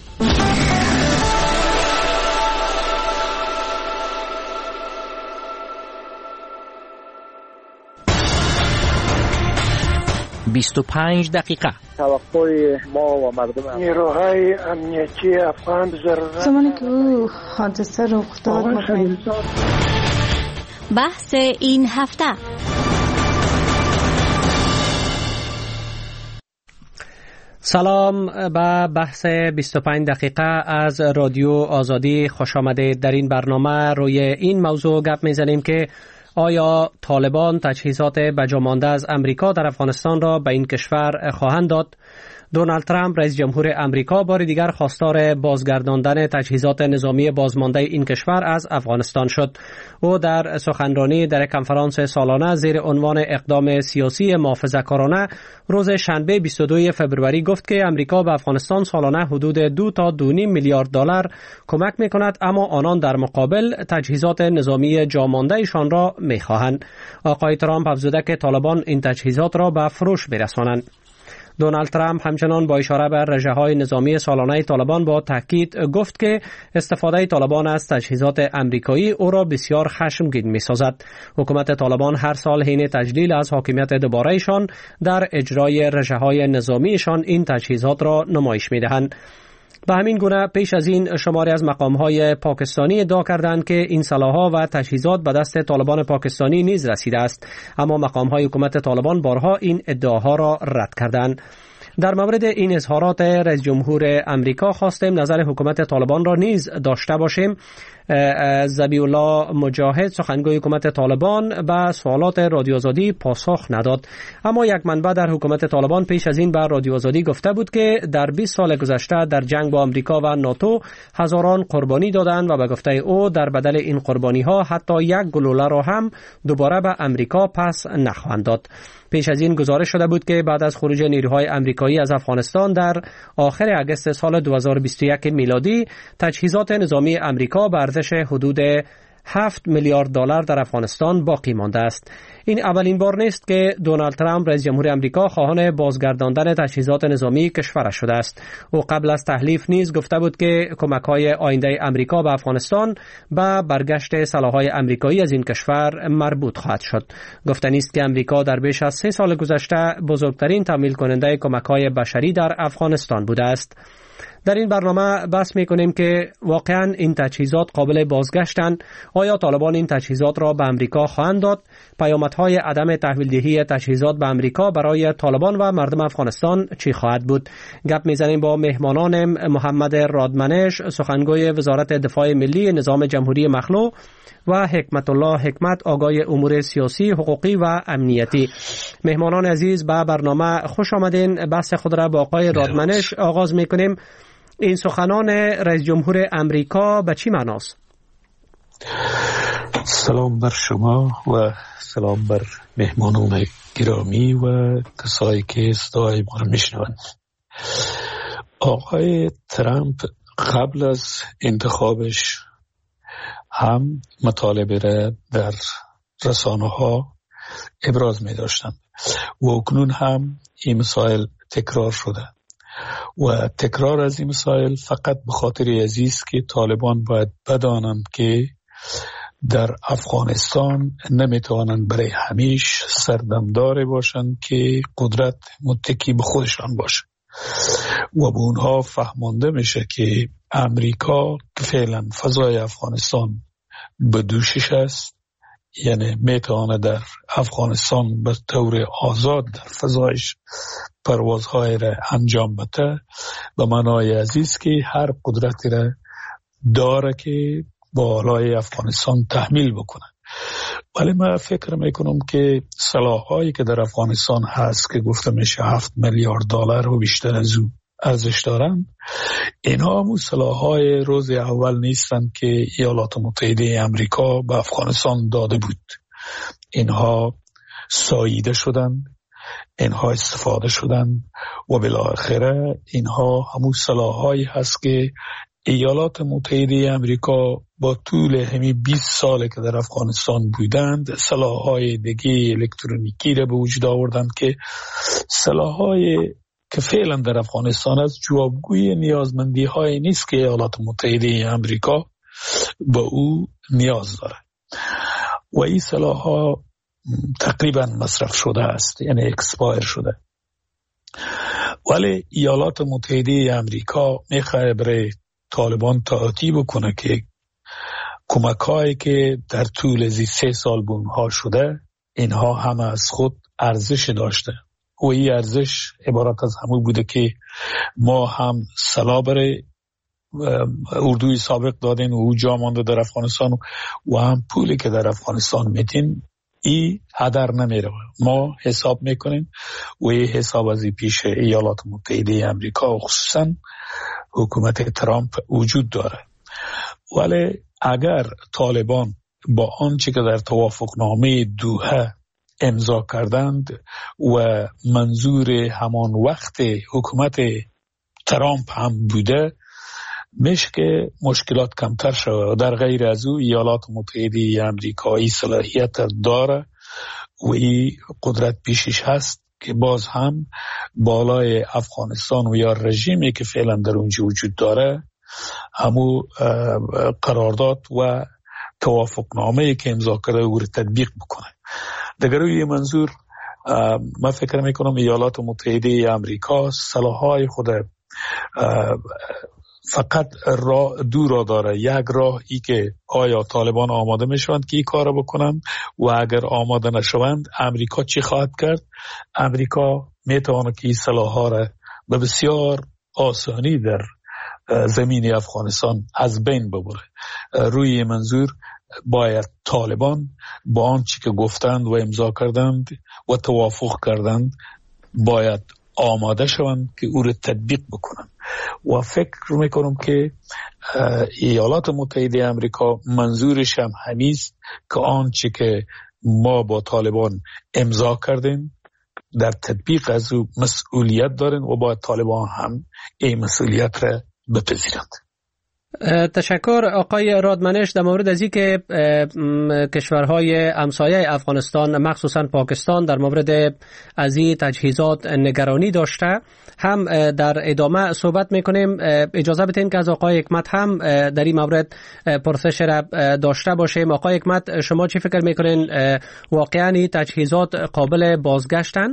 دقیقه توقع ما و مردم نیروهای امنیتی افغان زمانی که او حادثه رخ داد بحث این هفته. سلام به بحث 25 دقیقه از رادیو آزادی خوش آمدید. در این برنامه روی این موضوع گپ میزنیم که آیا طالبان تجهیزات بجامانده از امریکا در افغانستان را به این کشور خواهند داد دونالد ترامپ رئیس جمهور امریکا بار دیگر خواستار بازگرداندن تجهیزات نظامی بازمانده این کشور از افغانستان شد. او در سخنرانی در کنفرانس سالانه زیر عنوان اقدام سیاسی محافظه‌کارانه روز شنبه 22 فبروری گفت که امریکا به افغانستان سالانه حدود 2 تا 2.5 میلیارد دلار کمک می‌کند، اما آنان در مقابل تجهیزات نظامی جامانده‌شان را می‌خواهند. آقای ترامپ افزوده که طالبان این تجهیزات را به فروش می‌رسانند. دونالد ترامپ همچنان با اشاره به رژه‌های نظامی سالانه طالبان با تاکید گفت که استفاده طالبان از تجهیزات آمریکایی او را بسیار خشمگین می‌سازد. حکومت طالبان هر سال حین تجلیل از حاکمیت دوباره‌شان در اجرای رژه‌های نظامیشان این تجهیزات را نمایش می‌دهند. به همین گونه پیش از این شماری از مقام‌های پاکستانی ادعا کردند که این سلاح‌ها و تجهیزات به دست طالبان پاکستانی نیز رسیده است، اما مقام‌های حکومت طالبان بارها این ادعاها را رد کردند. در مورد این اظهارات رئیس جمهور امریکا خواستیم نظر حکومت طالبان را نیز داشته باشیم. ذبیح الله مجاهد سخنگوی حکومت طالبان به سوالات رادیو آزادی پاسخ نداد، اما یک منبع در حکومت طالبان پیش از این به رادیو آزادی گفته بود که در 20 سال گذشته در جنگ با امریکا و ناتو هزاران قربانی دادند و به گفته او در بدل این قربانی ها حتی یک گلوله را هم دوباره به امریکا پس نخواهند داد. پیش از این گزارش شده بود که بعد از خروج نیروهای امریکایی از افغانستان در آخر اگست سال 2021 میلادی تجهیزات نظامی امریکا به ارزش حدود 7 میلیارد دلار در افغانستان باقی مانده است. این اولین بار نیست که دونالد ترامپ رئیس جمهور امریکا خواهان بازگرداندن تجهیزات نظامی کشورش شده است. او قبل از تحلیف نیز گفته بود که کمک‌های آینده امریکا به افغانستان به برگشت سلاح‌های امریکایی از این کشور مربوط خواهد شد. گفتنی است که امریکا در بیش از 3 سال گذشته بزرگترین تامین کننده کمک‌های بشری در افغانستان بوده است. در این برنامه بحث می‌کنیم که واقعاً این تجهیزات قابل بازگشتند. آیا طالبان این تجهیزات را به امریکا خواهند داد؟ پیامدهای عدم تحویل‌دهی تجهیزات به امریکا برای طالبان و مردم افغانستان چی خواهد بود؟ گپ می‌زنیم با مهمانانم: محمد رادمنش سخنگوی وزارت دفاع ملی نظام جمهوری مخلوع و حکمت الله حکمت آگای امور سیاسی، حقوقی و امنیتی. مهمانان عزیز به برنامه خوش آمدین. بحث خود را با آقای رادمنش آغاز می‌کنیم. این سخنان رئیس جمهور امریکا به چی معناست؟ سلام بر شما و سلام بر مهمانان گرامی و کسایی که صدای ما را میشنوند. آقای ترامپ قبل از انتخابش هم مطالبه را در رسانه ها ابراز می داشتند و اکنون هم این مسائل تکرار شده و تکرار از این مسائل فقط به خاطر عزیز که طالبان باید بدانند که در افغانستان نمیتوانند برای همیش سردمدار باشند که قدرت متکی به خودشان باشه و به اونها فهمانده میشه که امریکا که فعلا فضای افغانستان به دوشش است، یعنی میتونه در افغانستان به طور آزاد در فضایش پروازهای را انجام بده، به معنای عزیز که هر قدرتی را داره که بالای افغانستان تحمیل بکنه. ولی من فکر میکنم که سلاح‌هایی که در افغانستان هست که گفته میشه 7 میلیارد دلار و بیشتر از او ارزش دارند، اینها همون سلاح‌های روز اول نیستند که ایالات متحده امریکا به افغانستان داده بود. اینها ساییده شدند، اینها استفاده شدند و بالاخره اینها همون سلاح‌هایی هست که ایالات متحده امریکا با طول همین 20 سال که در افغانستان بودند سلاح‌های دیگه الکترونیکی را به وجود آوردند که سلاح‌های که فعلا در افغانستان از جوابگوی نیازمندی‌های نیست که ایالات متحده امریکا به او نیاز داره و این سلاح‌ها تقریبا مصرف شده است، یعنی اکسپایر شده. ولی ایالات متحده امریکا میخواه برای طالبان تعهدی بکنه که کمک‌هایی که در طول از 3 سال به اونها شده اینها هم از خود ارزش داشته و این ارزش عبارت از همون بوده که ما هم سلاح برای اردوی سابق دادین و او جا مانده در افغانستان و هم پولی که در افغانستان میدین این هدر نمی روه. ما حساب میکنیم و این حساب از پیش ایالات متحده امریکا و خصوصا حکومت ترامپ وجود داره. ولی اگر طالبان با آنچه که در توافقنامه دوحه امضا کردند و منظور همان وقت حکومت ترامپ هم بوده، میشه که مشکلات کمتر شود. در غیر از او ایالات متحده امریکایی صلاحیت داره و این قدرت پیشش هست که باز هم بالای افغانستان و یا رژیمی که فعلا در اونجا وجود داره همو قرارداد و توافقنامه که امضا کرده او رو تطبیق بکنه. در روی منظور من فکر میکنم ایالات متحده امریکا سلاحهای خود فقط دو راه داره. یک راه ای که آیا طالبان آماده میشوند که این کار بکنند و اگر آماده نشوند امریکا چی خواهد کرد؟ امریکا میتواند که این سلاحها را به بسیار آسانی در زمین افغانستان از بین ببره. روی منظور باید طالبان با آنچه که گفتند و امضا کردند و توافق کردند باید آماده شوند که او را تطبیق بکنند و فکر میکنم که ایالات متحده امریکا منظورش هم همیست که آنچه که ما با طالبان امضا کردیم در تطبیق از او مسئولیت دارن و باید طالبان هم این مسئولیت را بپذیرند. تشکر آقای رادمنش. در مورد از این که کشورهای همسایه افغانستان مخصوصا پاکستان در مورد از این تجهیزات نگرانی داشته، هم در ادامه صحبت میکنیم. اجازه بدین که از آقای حکمت هم در این مورد پرسش را داشته باشیم. آقای حکمت، شما چی فکر میکنین؟ واقعا این تجهیزات قابل بازگشتن؟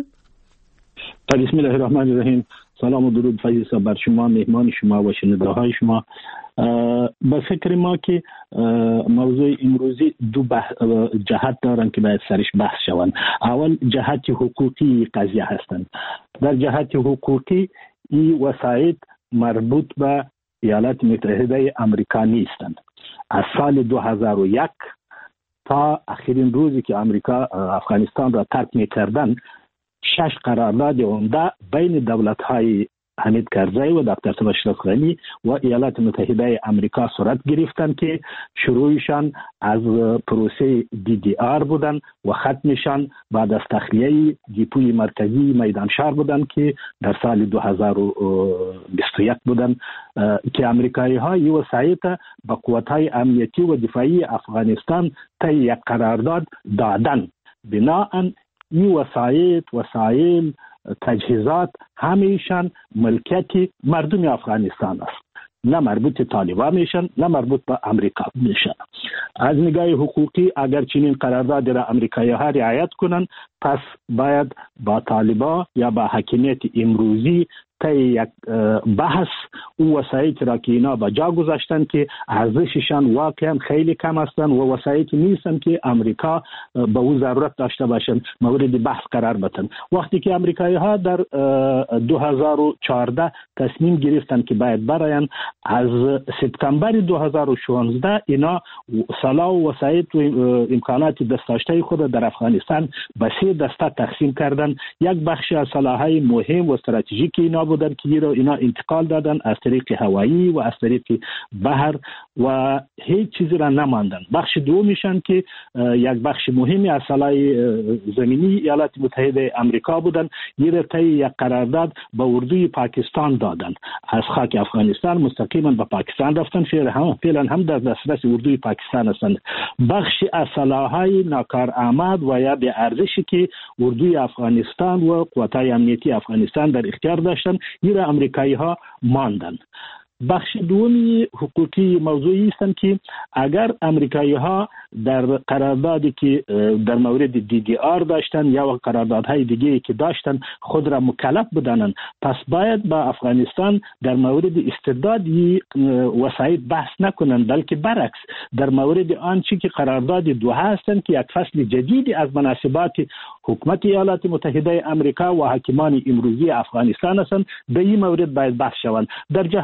بسم الله الرحمن الرحیم. سلام و درود فیض بر شما، مهمان شما و شنونده های شما. به فکر ما که موضوع امروزی دو جهت دارن که باید سرش بحث شوند. اول جهت حقوقی قضیه هستند. در جهت حقوقی این وسایط مربوط به ایالات متحده امریکا نیستند. از سال 2001 تا آخرین روزی که امریکا افغانستان را ترک می‌کردند 6 قرارداد عمده بین دولت‌های حمید کرزی و دکتر اشرف غنی و ایالات متحده امریکا صورت گرفتند که شروعشان از پروسه DDR بودن و ختمشان بعد از تخلیه دیپوی مرکزی میدان شهر بودن که در سال 2021 بودن که امریکایی ها این وسایط به قوت‌های امنیتی و دفاعی افغانستان طی یک قرارداد دادن. بناهن این وسایل تجهیزات همیشان ملکیت مردم افغانستان است، نه مربوط طالبان میشن نه مربوط به امریکا میشن. از نگاه حقوقی اگر چنین قرارداد را امریکایی ها رعایت کنند پس باید با طالبان یا با حاکمیت امروزی طی یک بحث او وسایط را که اینا با جا گذاشتن که ارزششان واقعا خیلی کم هستند و وسایطی نیستن که امریکا به او ضرورت داشته باشند مورد بحث قرار بدن. وقتی که امریکایی ها در 2014 تصمیم گرفتن که باید براین، از سپتامبر 2016 اینا سلاح و وسایط و امکانات دستاشته خود در افغانستان به 3 دسته تقسیم کردن. یک بخش از سلاح‌های مهم و استراتژیک اینا بودن که اینا انتقال دادن از طریق هوایی و از طریق بحر و هیچ چیزی را نماندن. بخش دومیشان که یک بخش مهمی از سلاح زمینی ایالات متحده امریکا بودن، این طی یک قرارداد به اردوی پاکستان دادن. از خاک افغانستان مستقیما به پاکستان رفتن، فعلا هم در دسترس اردوی پاکستان هستند. بخش از سلاح‌های ناکارآمد و یا به ارزشی که اردوی افغانستان و قوت‌های امنیتی افغانستان در اختیار داشتن، این را امریکایی ها ماندن. بخش دومی حقوقی موضوعی هستند که اگر امریکایی ها در قراردادی که در مورد DDR داشتن یا قراردادهای دیگه که داشتن خود را مکلف بدانند، پس باید با افغانستان در مورد استردادی وسایط بحث نکنند، بلکه برعکس در مورد آنچه که قرارداد دوحه هستند که یک فصل جدیدی از مناسبات حکومت ایالات متحده امریکا و حاکمان امروزی افغانستان هستند، به این مورد باید بحث شوند. در جهت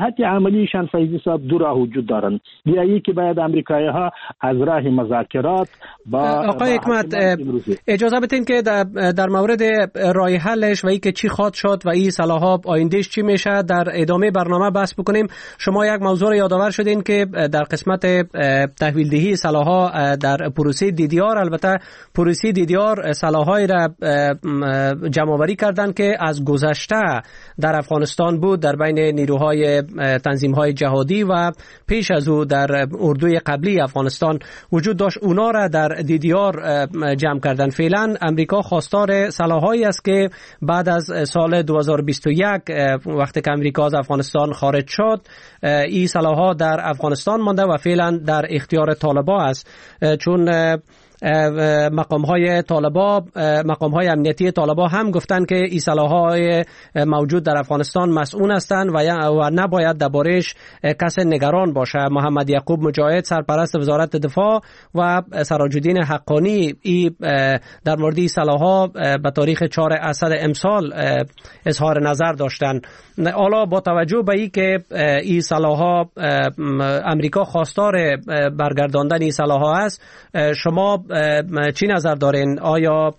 عملیشان فیضی صاحب دو راه وجود دارند. یکی که باید امریکایی ها از راه مذاکرات با آقای حکمت اجازه بدین که در مورد راه حلش و اینکه چی خواهد شد و این صلاح‌ها آیندهش چی میشه در ادامه برنامه بحث بکنیم. شما یک موضوع یادآور شدین که در قسمت تحویل دهی صلاح‌ها در پروسه DDR، البته پروسه DDR صلاح‌های را جمع‌آوری کردند که از گذشته در افغانستان بود، در بین نیروهای تنظیم‌های جهادی و پیش از او در اردوی قبلی افغانستان وجود داشت. اونا را در DDR جمع کردن. فعلا امریکا خواستار صلاح‌هایی است که بعد از سال 2021 وقتی که امریکا از افغانستان خارج شد این صلاح‌ها در افغانستان مانده و فعلا در اختیار طالبان است، چون مقام‌های امنیتی طالبان هم گفتند که این صلاح‌های موجود در افغانستان مسئول هستند و نباید درباره‌اش کس نگران باشه. محمد یعقوب مجاهد سرپرست وزارت دفاع و سراج الدین حقانی در مورد این صلاح‌ها به تاریخ 4 اسد امسال اظهار نظر داشتند. حالا با توجه به این که این صلاح‌ها امریکا خواستار برگرداندن این صلاح‌ها است، شما چی نظر دارین؟ آیا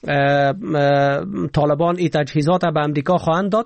طالبان این تجهیزات به امریکا خواهند داد؟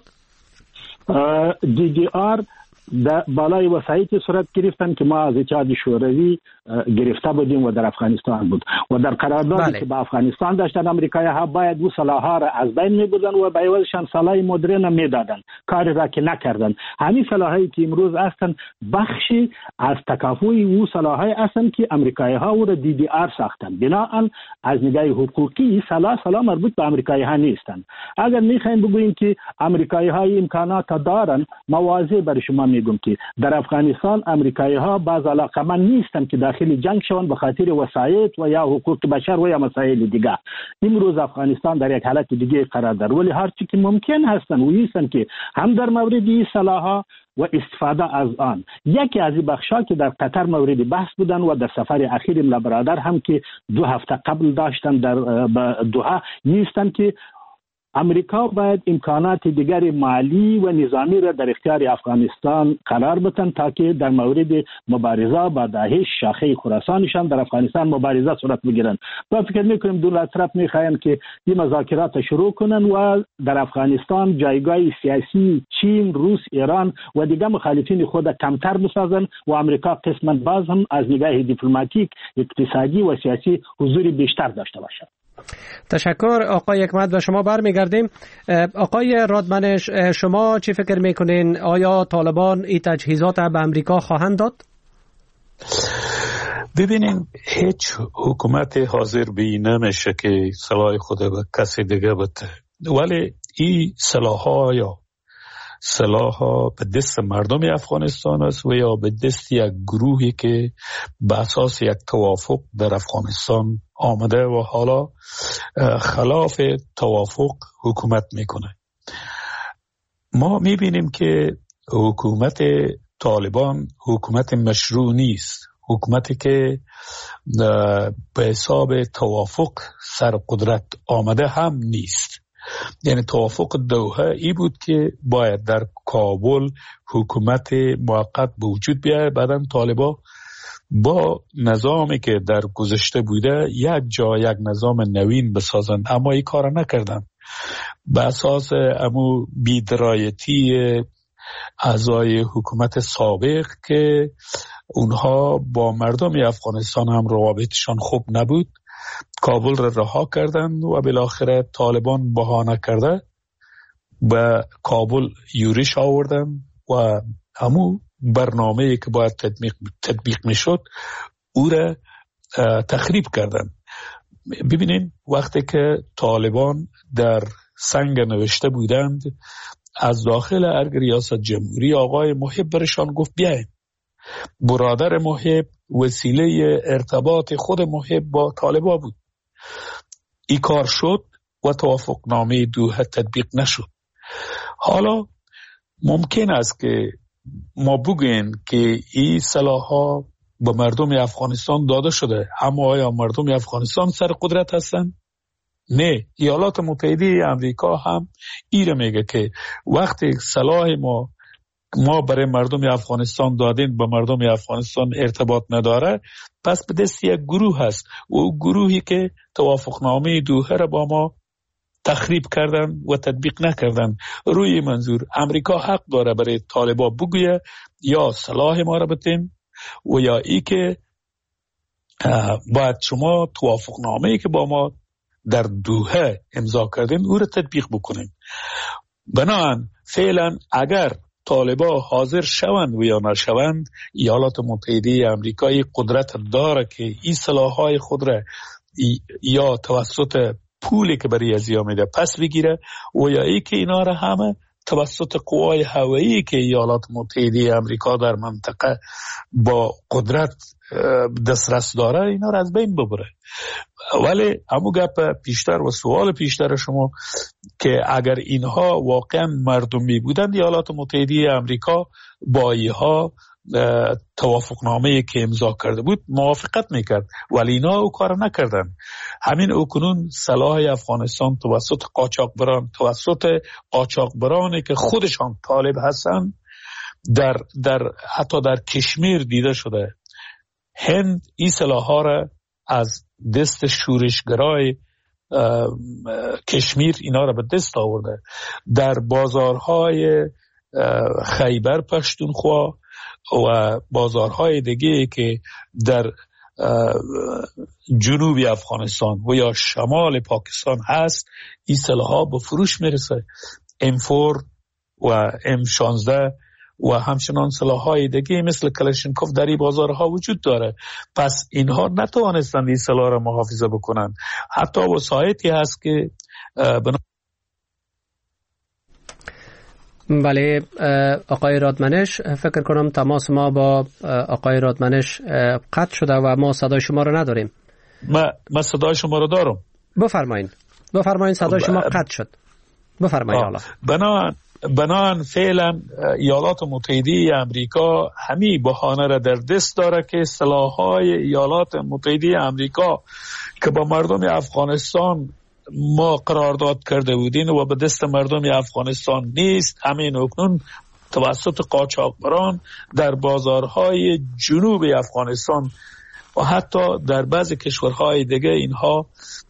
DDR در بالای وسایتی صورت گرفتن که ما از اتحاد شوروی گرفته بودیم و در افغانستان بود و در قراردادی که با افغانستان داشتن امریکایی ها باید او سلاح‌ها را از بین می‌بردن و به عوضشان سلاح مدرن میدادن، کاری را که نکردن. همین سلاحایی که امروز هستند بخشی از تکافؤ او سلاح‌های هستند که امریکایی ها او را DDR ساختن. بنابراین از نگاه حقوقی سلاح مربوط به امریکایی ها نیستند. اگر می‌خوایم بگوییم که امریکایی ها امکانات دارن، مواضع برای شما میگم که در افغانستان امریکایی ها باز علاقمند نیستند که داخل جنگ شوند به خاطر وسایط و یا حقوق بشر و یا مسائل دیگه. امروز افغانستان در یک حالت دیگه قرار داره، ولی هر چی که ممکن هستن و هستن که هم در مورد این سلاح‌ها و استفاده از آن. یکی از این بخشا که در قطر مورد بحث بودن و در سفر اخیر ملا برادر هم که 2 هفته قبل داشتن در دوحه نیستن که امریکا باید امکانات دیگر مالی و نظامی را در اختیار افغانستان قرار بدن تا که در مورد مبارزه با داعش شاخه خراسانشان در افغانستان مبارزه صورت بگیرن. با فکر میکنیم دولت طرف میخواین که این مذاکرات شروع کنن و در افغانستان جایگاه سیاسی چین، روس، ایران و دیگر مخالفین خود کمتر بسازن و امریکا قسما باز هم از نگاه دیپلماتیک، اقتصادی و سیاسی حضور بیشتر داشته باشد. تشکر آقای حکمت. و شما برمیگردیم. آقای رادمنش، شما چی فکر میکنین؟ آیا طالبان این تجهیزات به امریکا خواهند داد؟ ببینین هیچ حکومت حاضر به نمیشه که سلاح خود به کسی دیگه بده، ولی این سلاح‌ها به دست مردم افغانستان است و یا به دست یک گروهی که به اساس یک توافق در افغانستان آمده و حالا خلاف توافق حکومت میکنه. ما میبینیم که حکومت طالبان حکومت مشروع نیست، حکومتی که به حساب توافق سر قدرت آمده هم نیست. یعنی توافق دوحه ای بود که باید در کابل حکومت موقت به وجود بیاید، بعدم طالبان با نظامی که در گذشته بوده یک نظام نوین بسازند، اما این کار نکردن. به اساس امو بی‌درایتی اعضای حکومت سابق که اونها با مردم افغانستان هم روابطشان خوب نبود، کابل را رها کردند و بالاخره طالبان بهانه کرده به کابل یورش آوردن و همون برنامه‌ای که باید تطبیق میشد او را تخریب کردن. ببینین وقتی که طالبان در سنگ نوشته بودند، از داخل ارگ ریاست جمهوری آقای محب برشان گفت بیاین. برادر محب وسیله ارتباط خود محب با طالبان بود. این کار شد و توافقنامه دوحه تطبیق نشد. حالا ممکن است که ما بگوییم که این سلاح‌ها به مردم افغانستان داده شده، اما آیا مردم افغانستان سر قدرت هستند؟ نه. ایالات متحده امریکا هم ایره میگه که وقتی سلاح ما ما برای مردم افغانستان دادیم، با مردم افغانستان ارتباط نداره، پس به دست یک گروه هست و گروهی که توافقنامه دوحه را با ما تخریب کردن و تطبیق نکردن. روی منظور امریکا حق داره برای طالبا بگویه یا سلاح ما را بتین و یا ای که باید شما توافقنامه‌ای که با ما در دوحه امضا کردین او را تطبیق بکنین. بنابراین فعلا اگر طالبا حاضر شوند و یا نشوند، ایالات متحده امریکایی قدرت داره که این سلاح‌های خود را یا توسط پولی که برای ازیا میده پس بگیره و یا ای که اینا را همه توسط قوای هوایی که ایالات متحده امریکا در منطقه با قدرت دسترس داره اینا را از بین ببره. ولی همون گپ پیشتر و سوال پیشتر شما که اگر اینها واقعا مردمی بودند، ایالات متحده امریکا با اینها توافقنامه که امضا کرده بود موافقت میکرد، ولی اینا او کار نکردن. همین اکنون سلاح افغانستان توسط قاچاقبرانی که خودشان طالب هستند در حتی در کشمیر دیده شده. هند این سلاح ها را از دست شورشگرای کشمیر اینا را به دست آورده. در بازارهای خیبر پشتونخوا و بازارهای دیگه که در جنوب افغانستان و یا شمال پاکستان هست این سلاح‌ها به فروش میرسه. M4 و M16 و همچنان سلاح‌های دیگه مثل کلاشینکوف در این بازارها وجود داره. پس اینها نتوانستند این سلاح را محافظه بکنن. حتی وسایتی هست که بله آقای رادمنش، فکر کنم تماس ما با آقای رادمنش قطع شده و ما صدای شما رو نداریم. ما صدای شما رو دارم. بفرمایین صدای شما قطع شد. بفرمایید. حالا بنان فعلا ایالات متحده امریکا همین بهانه را در دست داره که سلاح‌های ایالات متحده امریکا که با مردم افغانستان ما قرارداد کرده بودین و به دست مردم افغانستان نیست، همین اکنون توسط قاچاقبران در بازارهای جنوب افغانستان و حتی در بعضی کشورهای دیگه اینها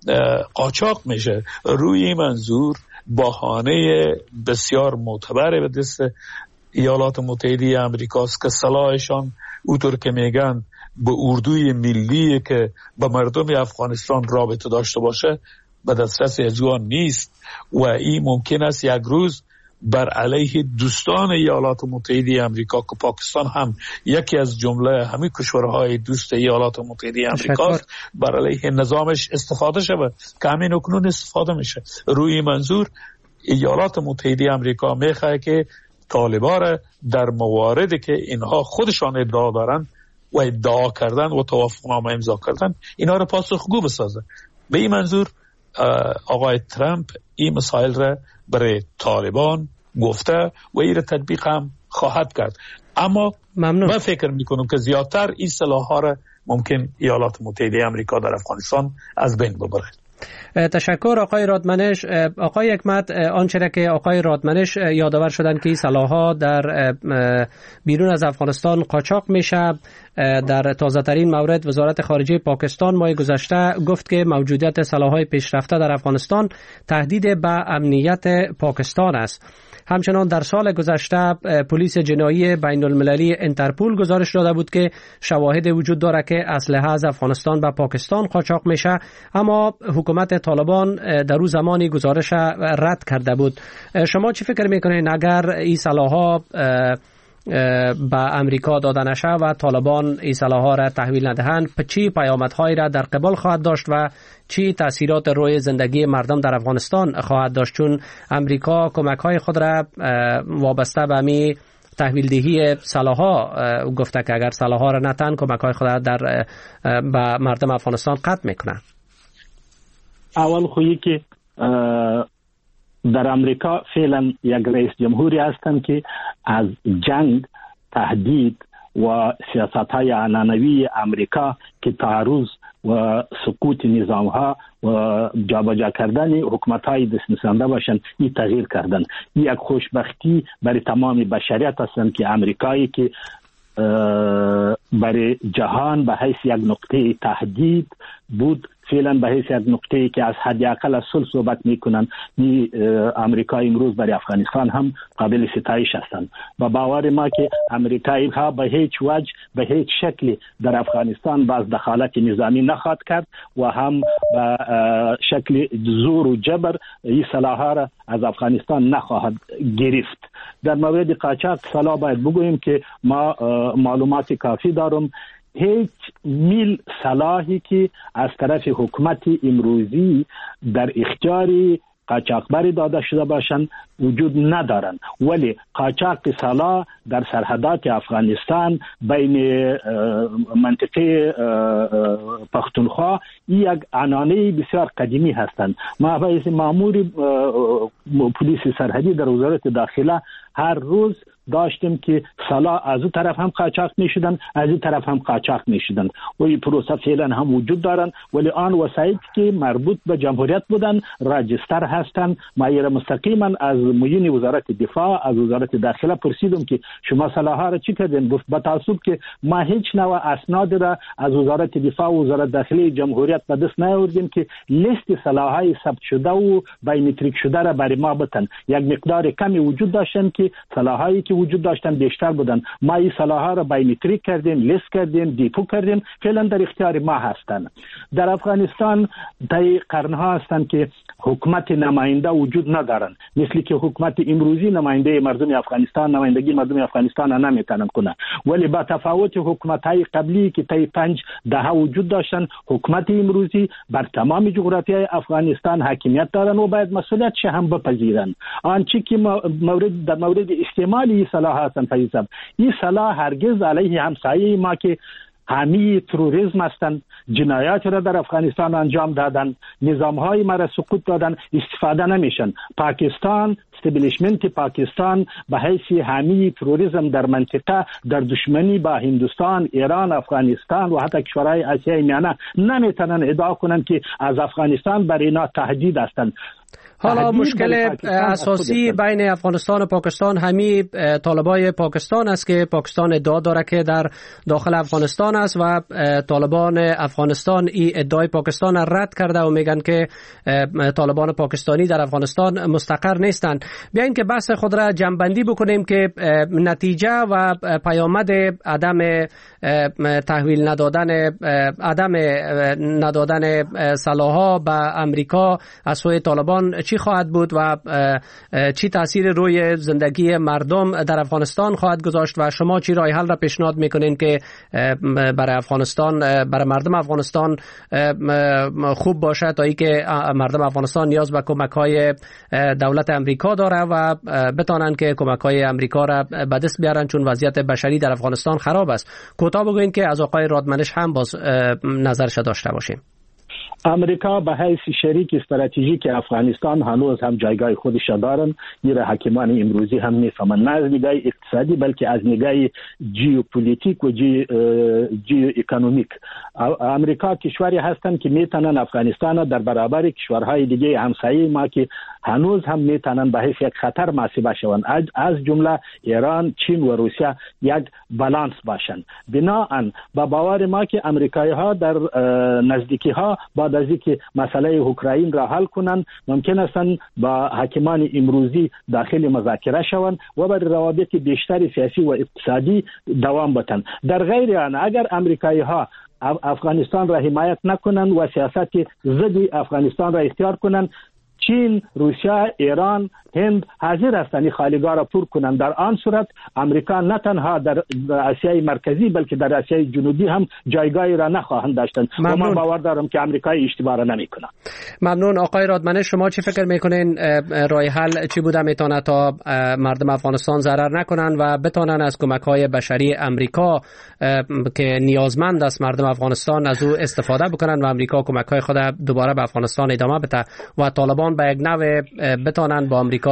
قاچاق میشه. روی منظور بهانه بسیار معتبر به دست ایالات متحده امریکاست که سلاحشان اونطور که میگن به اردوی ملی که به مردم افغانستان رابطه داشته باشه به دسترس ازوان نیست و این ممکن است یک روز بر علیه دوستان ایالات متحده امریکا که پاکستان هم یکی از جمله همین کشورهای دوست ایالات متحده امریکاست بر علیه نظامش استفاده شود که همین اکنون استفاده میشه. روی منظور ایالات متحده امریکا میخواه که طالبان را در مواردی که اینها خودشان ادعا دارن و ادعا کردن و توافقنامه امضا کردن اینا را پاسخگو بسازه. به این منظور آقای ترامپ این مسائل را برای طالبان گفته و این را تطبیق هم خواهد کرد. اما من فکر میکنم که زیادتر این سلاح‌ها را ممکن ایالات متحده امریکا در افغانستان از بین ببره. تشکر آقای رادمنش. آقای حکمت، آنچه که آقای رادمنش یادآور شدن که این سلاح‌ها در بیرون از افغانستان قاچاق میشه. در تازه ترین مورد وزارت خارجه پاکستان ماه گذشته گفت که موجودیت سلاح‌های پیشرفته در افغانستان تهدید به امنیت پاکستان است. همچنان در سال گذشته پلیس جنایی بین المللی انترپول گزارش داده بود که شواهد وجود داره که اسلحه از افغانستان به پاکستان قاچاق میشه، اما حکومت طالبان در اون زمانی گزارش رد کرده بود. شما چی فکر میکنین اگر این سلاح‌ها به امریکا داده نشه و طالبان این سلاح‌ها را تحویل ندهند، چی پیامدهایی را در قبال خواهد داشت و چی تاثیرات روی زندگی مردم در افغانستان خواهد داشت؟ چون امریکا کمک‌های خود را وابسته به می تحویل دهی سلاح‌ها گفته که اگر سلاح‌ها را نتن کمک‌های خود را به مردم افغانستان قطع میکنه. اول خویی که در امریکا فعلا یک رئیس جمهوری هستند که از جنگ، تهدید و سیاست‌های عنعنوی امریکا که تعرض و سقوط نظام ها و جابجا کردن حکومت های دستنسنده باشند این تغییر کردن. این یک خوشبختی برای تمام بشریت هستند که امریکایی که برای جهان به حیث یک نقطه تهدید بود، فعلا به حیث یک نقطه‌ای که از حداقل از صلح صحبت میکنن، امریکا امروز برای افغانستان هم قابل ستایش هستند. و باور ما که امریکایی ها به هیچ وجه به هیچ شکلی در افغانستان باز دخالت نظامی نخواهد کرد و هم به شکل زور و جبر این سلاح‌ها را از افغانستان نخواهد گرفت. در مورد قاچاق سلاح باید بگوییم که ما معلومات کافی دارم. هیچ میل سلاحی که از طرف حکومت امروزی در اختیار قاچاقبری داده شده باشند وجود ندارند، ولی قاچاق سلاح در سرحدات افغانستان بین منطقه پختونخوا یک عنعنه بسیار قدیمی هستند. ما باید مامور پلیس سرحدی در وزارت داخله هر روز داشتیم که سلاح از اون طرف هم قاچاق میشدن، از این طرف هم قاچاق میشدن و این پروسه فعلا هم وجود دارن، ولی آن وسایلی که مربوط به جمهوریت بودن راجستر هستن. ما مستقیما از معین وزارت دفاع از وزارت داخله پرسیدم که شما سلاح‌ها را چی کردین؟ گفت با تعصب که ما هیچ نوع اسناد را از وزارت دفاع و وزارت داخله جمهوریت به دست نیاوردیم که لیست سلاح‌های ثبت شده و بایومتریک شده را برای ما بتن. یک مقدار کمی وجود داشتن که سلاح‌هایی که وجود داشتن بیشتر بودن. ما این سلاح‌ها را بایومتریک کردیم، لیست کردیم، دیپو کردیم، فعلا در اختیار ما هستند. در افغانستان طی قرن‌ها هستند که حکومت نماینده وجود ندارن، مثل که حکومت امروزی نماینده مردم افغانستان نمایندگی مردم افغانستان نمیتونن کنه، ولی با تفاوت حکومت‌های قبلی که طی 5 دهه وجود داشتن، حکومت امروزی بر تمام جغرافیای افغانستان حاکمیت دارن و باید مسئولیتش هم بپذیرن. آنچه که در مورد استعمال این سلاح هستن فیض، این سلاح هرگز علیه همسایه ما که حامی تروریسم هستند، جنایات را در افغانستان انجام دادن، نظام‌های ما را سقوط دادن، استفاده نمیشن. پاکستان، استبلیشمنت پاکستان به حیث حامی تروریسم در منطقه در دشمنی با هندوستان، ایران، افغانستان و حتی کشورهای آسیای میانه نمیتونن ادعا کنن که از افغانستان برای اینا تهدید هستند. حالا مشکل اساسی بین افغانستان و پاکستان همین طالبای پاکستان است که پاکستان ادعا داره که در داخل افغانستان است و طالبان افغانستان این ادعای پاکستان را رد کرده و میگن که طالبان پاکستانی در افغانستان مستقر نیستند. بیاین که بحث خود را جمع‌بندی بکنیم که نتیجه و پیامد عدم تحویل ندادن سلاح‌ها به امریکا از سوی طالبان چی خواهد بود و چی تاثیر روی زندگی مردم در افغانستان خواهد گذاشت و شما چی راه حل را پیشنهاد میکنین که برای مردم افغانستان خوب باشه تا اینکه مردم افغانستان نیاز به کمک‌های دولت امریکا داره و بتونن که کمک‌های امریکا را به دست بیارن، چون وضعیت بشری در افغانستان خراب است. کوتاه بگوین که از آقای رادمنش هم باز نظرش داشته باشیم. امریکا به حیث شریک استراتژیک افغانستان هنوز هم جایگاه خودش دارن. این حاکمان امروزی هم میفهمن، نه از نگاه اقتصادی بلکه از نگاه ژئوپلیتیک و ژئو اکونومیک. امریکا کشوری هستن که میتونن افغانستان در برابر کشورهای دیگه همسایه ما که هنوز هم میتونن به حیث یک خطر محسوب شوند، از جمله ایران، چین و روسیه یک بالانس باشند. بنابراین با باور ما که امریکایی ها در نزدیکی ها بعد از اینکه مسئله اوکراین را حل کنند ممکن است با حاکمان امروزی داخل مذاکره شوند و بر روابط بیشتر سیاسی و اقتصادی دوام بدن. در غیر آن اگر امریکایی ها افغانستان را حمایت نکنند و سیاست ضد افغانستان را اختیار کنند، چین، روسیه، ایران، هند حاضر هستند خالیگاه را پر کنند. در آن صورت امریکا نه تنها در آسیای مرکزی بلکه در آسیای جنوبی هم جایگاهی را نخواهند داشتند. و من باور دارم که امریکا اشتباه را نمیکنه. ممنون. آقای رادمنش، شما چی فکر میکنین راه حل چی بوده میتونه تا مردم افغانستان ضرر نکنن و بتونن از کمک‌های بشری امریکا که نیازمند است مردم افغانستان از او استفاده بکنن و امریکا کمک‌های خود دوباره به افغانستان ادامه بده و طالبان به یک نوع بتونن با امریکا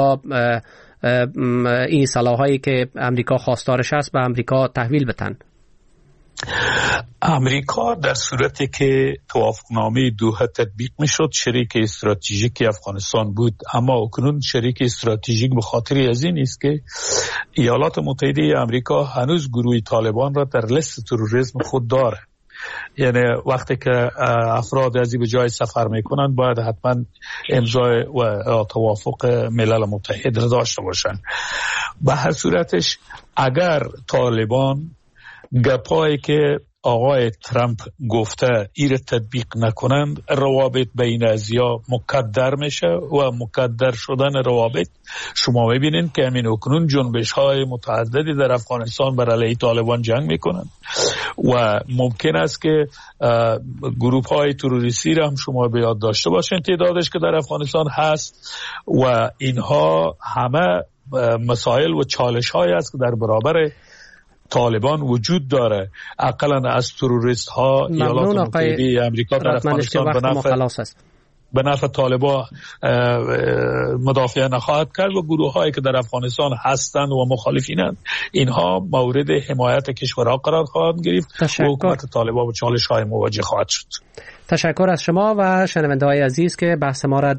این سلاحایی که امریکا خواستارش است به امریکا تحویل بدن؟ امریکا در صورتی که توافقنامه دوحه تطبیق میشد شریک استراتژیک افغانستان بود، اما اکنون شریک استراتژیک به خاطر از این است که ایالات متحده امریکا هنوز گروه طالبان را در لیست تروریسم خود داره. یعنی وقتی که افراد از این به جای سفر میکنند باید حتما امضای و توافق ملل متحد را داشته باشند. به هر صورتش اگر طالبان گپایی که آقای ترامپ گفته ایر تطبیق نکنند، روابط بین ازیا مکدر میشه و مکدر شدن روابط شما میبینید که همین اکنون جنبش های متعددی در افغانستان بر علیه طالبان جنگ میکنند و ممکن است که گروه های تروریستی را هم شما به یاد داشته باشین تعدادش که در افغانستان هست و اینها همه مسائل و چالش های است که در برابر طالبان وجود داره. اقلا از تروریست ها ایالات متحده امریکا در افغانستان به نفع طالبان مدافع نخواهد کرد و گروه هایی که در افغانستان هستند و مخالفینند اینها مورد حمایت کشورها قرار خواهند گرفت و حکومت طالبان با چالش های مواجه خواهد شد. تشکر از شما و شنونده های عزیز که بحث ما را